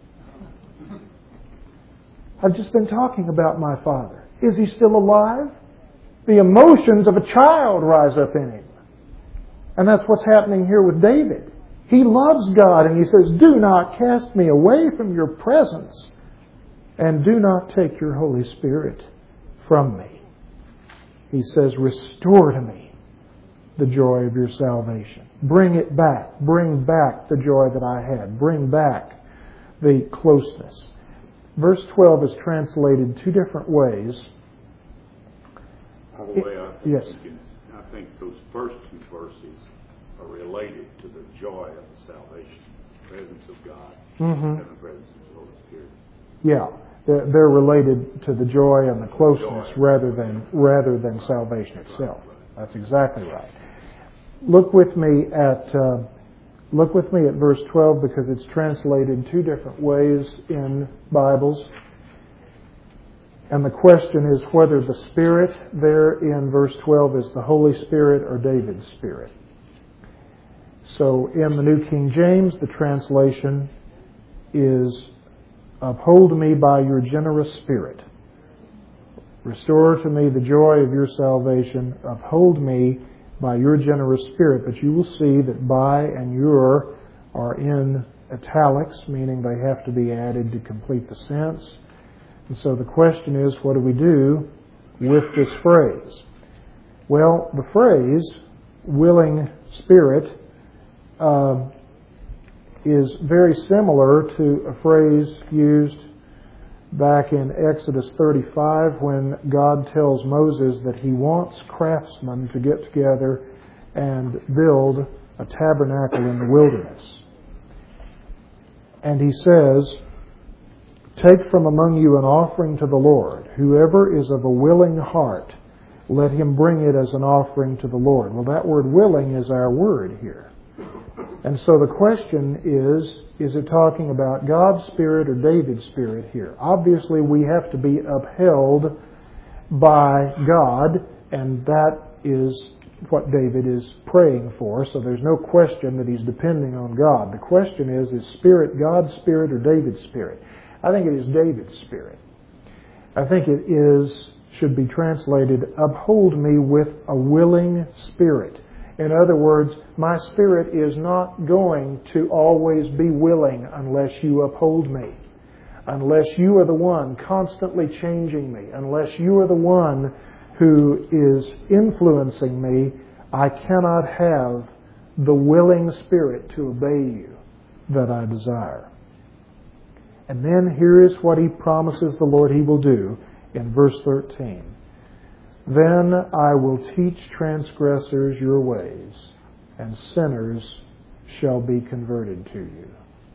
I've just been talking about my father. Is he still alive? The emotions of a child rise up in him. And that's what's happening here with David. He loves God and he says, do not cast me away from your presence, and do not take your Holy Spirit from me. He says, restore to me the joy of your salvation. Bring it back. Bring back the joy that I had. Bring back the closeness. Verse 12 is translated two different ways. By the way, Yes. I think those first two verses are related to the joy of the salvation, the presence of God, and the presence of the Holy Spirit. Yeah, they're related to the joy and the closeness rather than salvation itself. That's exactly right. Look with me at verse 12, because it's translated two different ways in Bibles. And the question is whether the Spirit there in verse 12 is the Holy Spirit or David's Spirit. So in the New King James, the translation is, uphold me by your generous Spirit. Restore to me the joy of your salvation. Uphold me by your generous Spirit. But you will see that by and your are in italics, meaning they have to be added to complete the sense. And so the question is, what do we do with this phrase? Well, the phrase, willing spirit, is very similar to a phrase used back in Exodus 35 when God tells Moses that He wants craftsmen to get together and build a tabernacle in the wilderness. And He says, take from among you an offering to the Lord. Whoever is of a willing heart, let him bring it as an offering to the Lord. Well, that word willing is our word here. And so the question is it talking about God's Spirit or David's Spirit here? Obviously, we have to be upheld by God, and that is what David is praying for. So there's no question that he's depending on God. The question is Spirit God's Spirit or David's Spirit? I think it is David's Spirit. I think it should be translated, uphold me with a willing spirit. In other words, my spirit is not going to always be willing unless you uphold me. unless you are the one constantly changing me, unless you are the one who is influencing me, I cannot have the willing spirit to obey you that I desire. And then here is what he promises the Lord he will do in verse 13. Then I will teach transgressors your ways, and sinners shall be converted to you.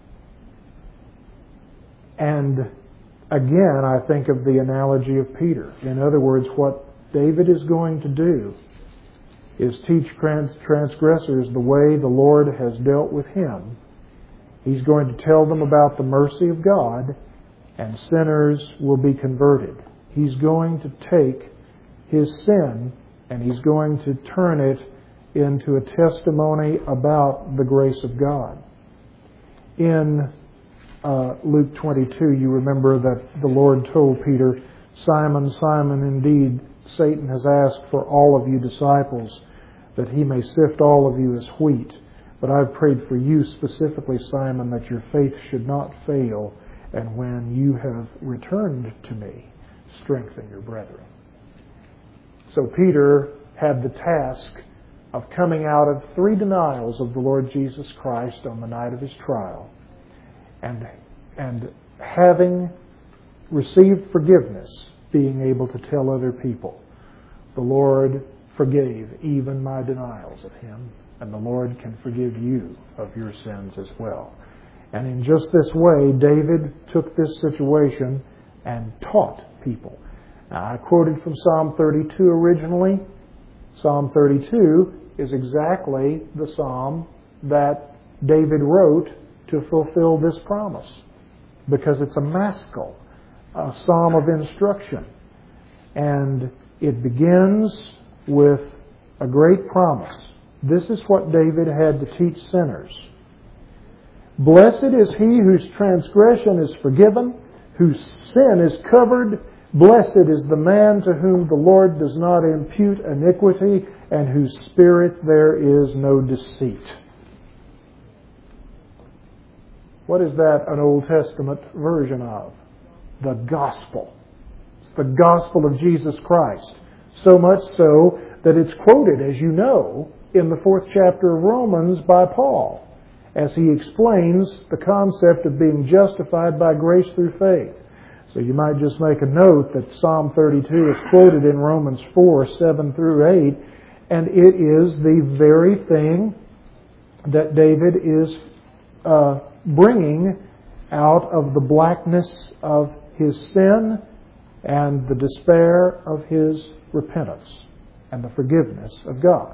And again, I think of the analogy of Peter. In other words, what David is going to do is teach transgressors the way the Lord has dealt with him. He's going to tell them about the mercy of God, and sinners will be converted. He's going to take his sin and he's going to turn it into a testimony about the grace of God. In Luke 22, you remember that the Lord told Peter, Simon, Simon, indeed Satan has asked for all of you disciples, that he may sift all of you as wheat. But I've prayed for you specifically, Simon, that your faith should not fail, and when you have returned to me, strengthen your brethren. So Peter had the task of coming out of 3 denials of the Lord Jesus Christ on the night of his trial, and having received forgiveness, being able to tell other people, the Lord forgave even my denials of him, and the Lord can forgive you of your sins as well. And in just this way, David took this situation and taught people. Now, I quoted from Psalm 32 originally. Psalm 32 is exactly the psalm that David wrote to fulfill this promise, because it's a maskil, a psalm of instruction. And it begins with a great promise. This is what David had to teach sinners. Blessed is he whose transgression is forgiven, whose sin is covered. Blessed is the man to whom the Lord does not impute iniquity, and whose spirit there is no deceit. What is that an Old Testament version of? The gospel. It's the gospel of Jesus Christ. So much so that it's quoted, as you know, in the 4th chapter of Romans by Paul, as he explains the concept of being justified by grace through faith. So you might just make a note that Psalm 32 is quoted in Romans 4, 7 through 8, and it is the very thing that David is bringing out of the blackness of his sin and the despair of his repentance and the forgiveness of God.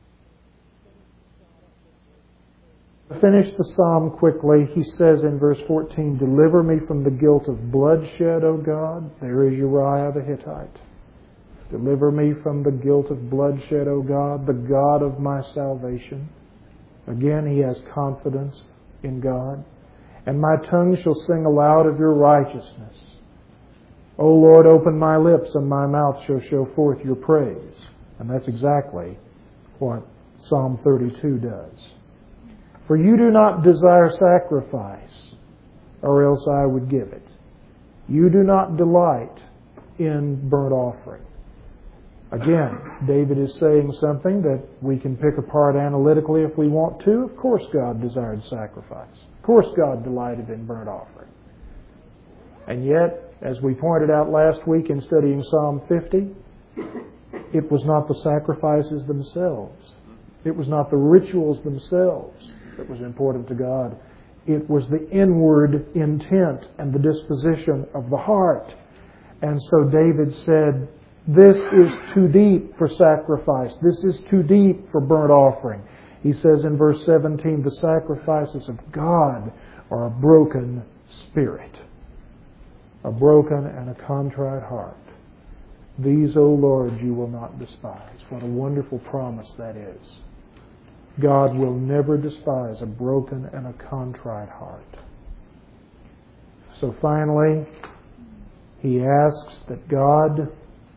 To finish the psalm quickly, he says in verse 14, Deliver me from the guilt of bloodshed, O God. There is Uriah the Hittite. Deliver me from the guilt of bloodshed, O God, the God of my salvation. Again, he has confidence in God. And my tongue shall sing aloud of your righteousness. O Lord, open my lips, and my mouth shall show forth your praise. And that's exactly what Psalm 32 does. For you do not desire sacrifice, or else I would give it. You do not delight in burnt offering. Again, David is saying something that we can pick apart analytically if we want to. Of course God desired sacrifice. Of course God delighted in burnt offering. And yet, as we pointed out last week in studying Psalm 50, it was not the sacrifices themselves. It was not the rituals themselves that was important to God. It was the inward intent and the disposition of the heart. And so David said, this is too deep for sacrifice. This is too deep for burnt offering. He says in verse 17, the sacrifices of God are a broken spirit, a broken and a contrite heart. These, O Lord, you will not despise. What a wonderful promise that is. God will never despise a broken and a contrite heart. So finally, he asks that God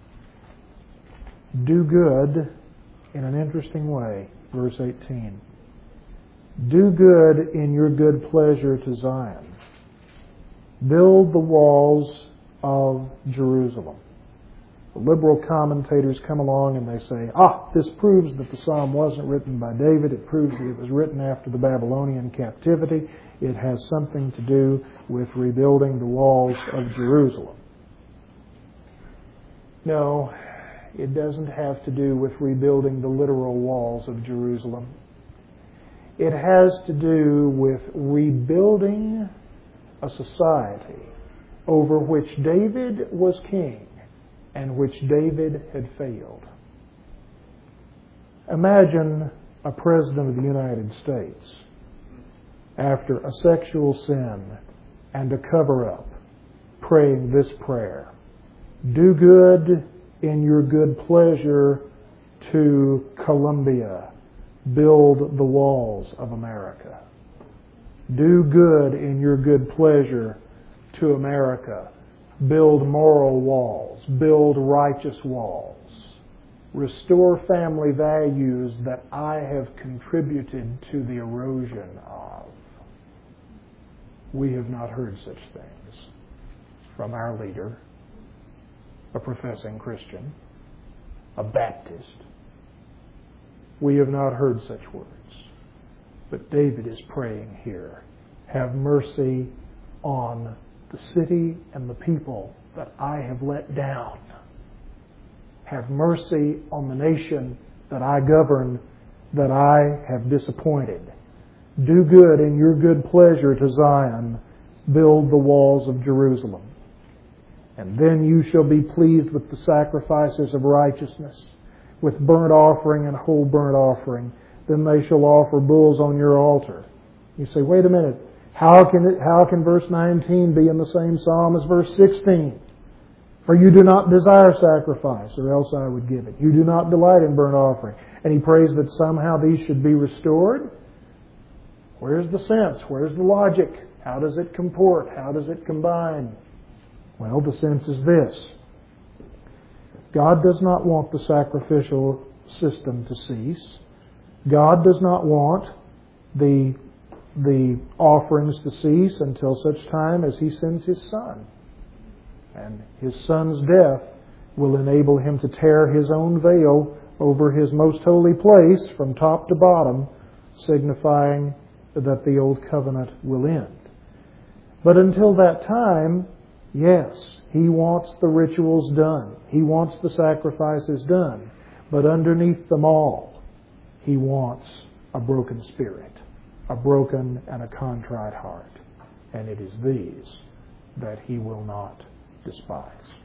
do good in an interesting way. Verse 18. Do good in your good pleasure to Zion. build the walls of Jerusalem. The liberal commentators come along and they say, this proves that the psalm wasn't written by David. It proves that it was written after the Babylonian captivity. It has something to do with rebuilding the walls of Jerusalem. No, it doesn't have to do with rebuilding the literal walls of Jerusalem. It has to do with rebuilding a society over which David was king and which David had failed. Imagine a president of the United States, after a sexual sin and a cover-up, praying this prayer: do good in your good pleasure to Columbia. Build the walls of America. Do good in your good pleasure to America. Build moral walls. Build righteous walls. Restore family values that I have contributed to the erosion of. We have not heard such things from our leader, a professing Christian, a Baptist. We have not heard such words. But David is praying here, have mercy on the city and the people that I have let down. Have mercy on the nation that I govern, that I have disappointed. Do good in your good pleasure to Zion. Build the walls of Jerusalem. And then you shall be pleased with the sacrifices of righteousness, with burnt offering and whole burnt offering. Then they shall offer bulls on your altar. You say, wait a minute. How can verse 19 be in the same psalm as verse 16? For you do not desire sacrifice, or else I would give it. You do not delight in burnt offering. And he prays that somehow these should be restored. Where's the sense? Where's the logic? How does it comport? How does it combine? Well, the sense is this. God does not want the sacrificial system to cease. God does not want the offerings to cease until such time as He sends His Son. And His Son's death will enable Him to tear His own veil over His most holy place from top to bottom, signifying that the old covenant will end. But until that time, yes, He wants the rituals done. He wants the sacrifices done. But underneath them all, He wants a broken spirit, a broken and a contrite heart. And it is these that He will not despise.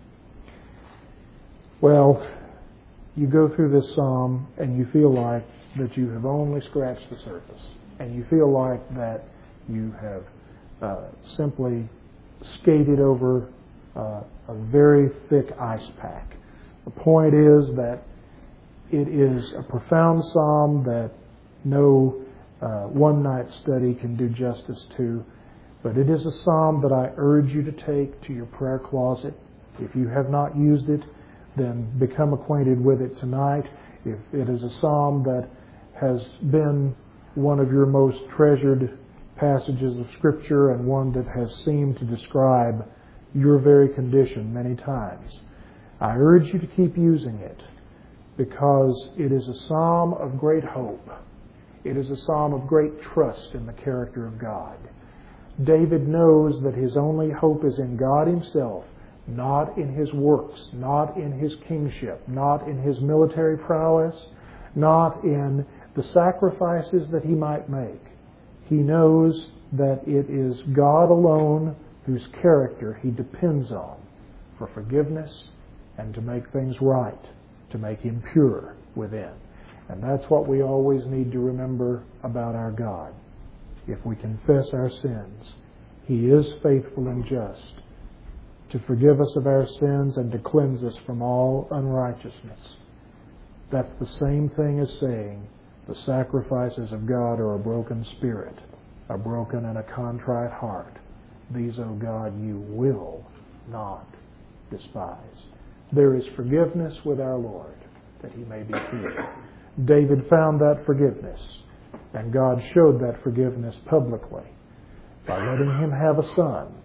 Well, you go through this psalm and you feel like that you have only scratched the surface. And you feel like that you have simply skated over a very thick ice pack. The point is that it is a profound psalm that no one-night study can do justice to, but it is a psalm that I urge you to take to your prayer closet. If you have not used it, then become acquainted with it tonight. If it is a psalm that has been one of your most treasured passages of Scripture and one that has seemed to describe your very condition many times, I urge you to keep using it, because it is a psalm of great hope. It is a psalm of great trust in the character of God. David knows that his only hope is in God Himself, not in his works, not in his kingship, not in his military prowess, not in the sacrifices that he might make. He knows that it is God alone whose character he depends on for forgiveness and to make things right, to make Him pure within. And that's what we always need to remember about our God. If we confess our sins, He is faithful and just to forgive us of our sins and to cleanse us from all unrighteousness. That's the same thing as saying the sacrifices of God are a broken spirit, a broken and a contrite heart. These, O God, you will not despise. There is forgiveness with our Lord, that He may be feared. David found that forgiveness, and God showed that forgiveness publicly by letting him have a son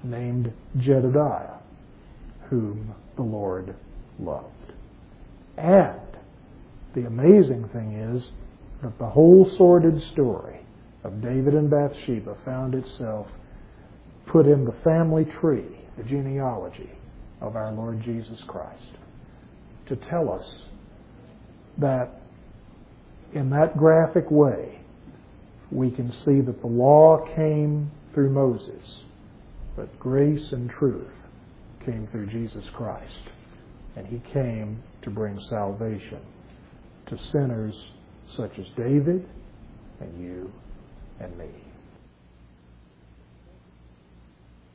named Jedediah, whom the Lord loved. And the amazing thing is that the whole sordid story of David and Bathsheba found itself put in the family tree, the genealogy of our Lord Jesus Christ, to tell us that in that graphic way we can see that the law came through Moses, but grace and truth came through Jesus Christ. And He came to bring salvation to sinners such as David and you and me.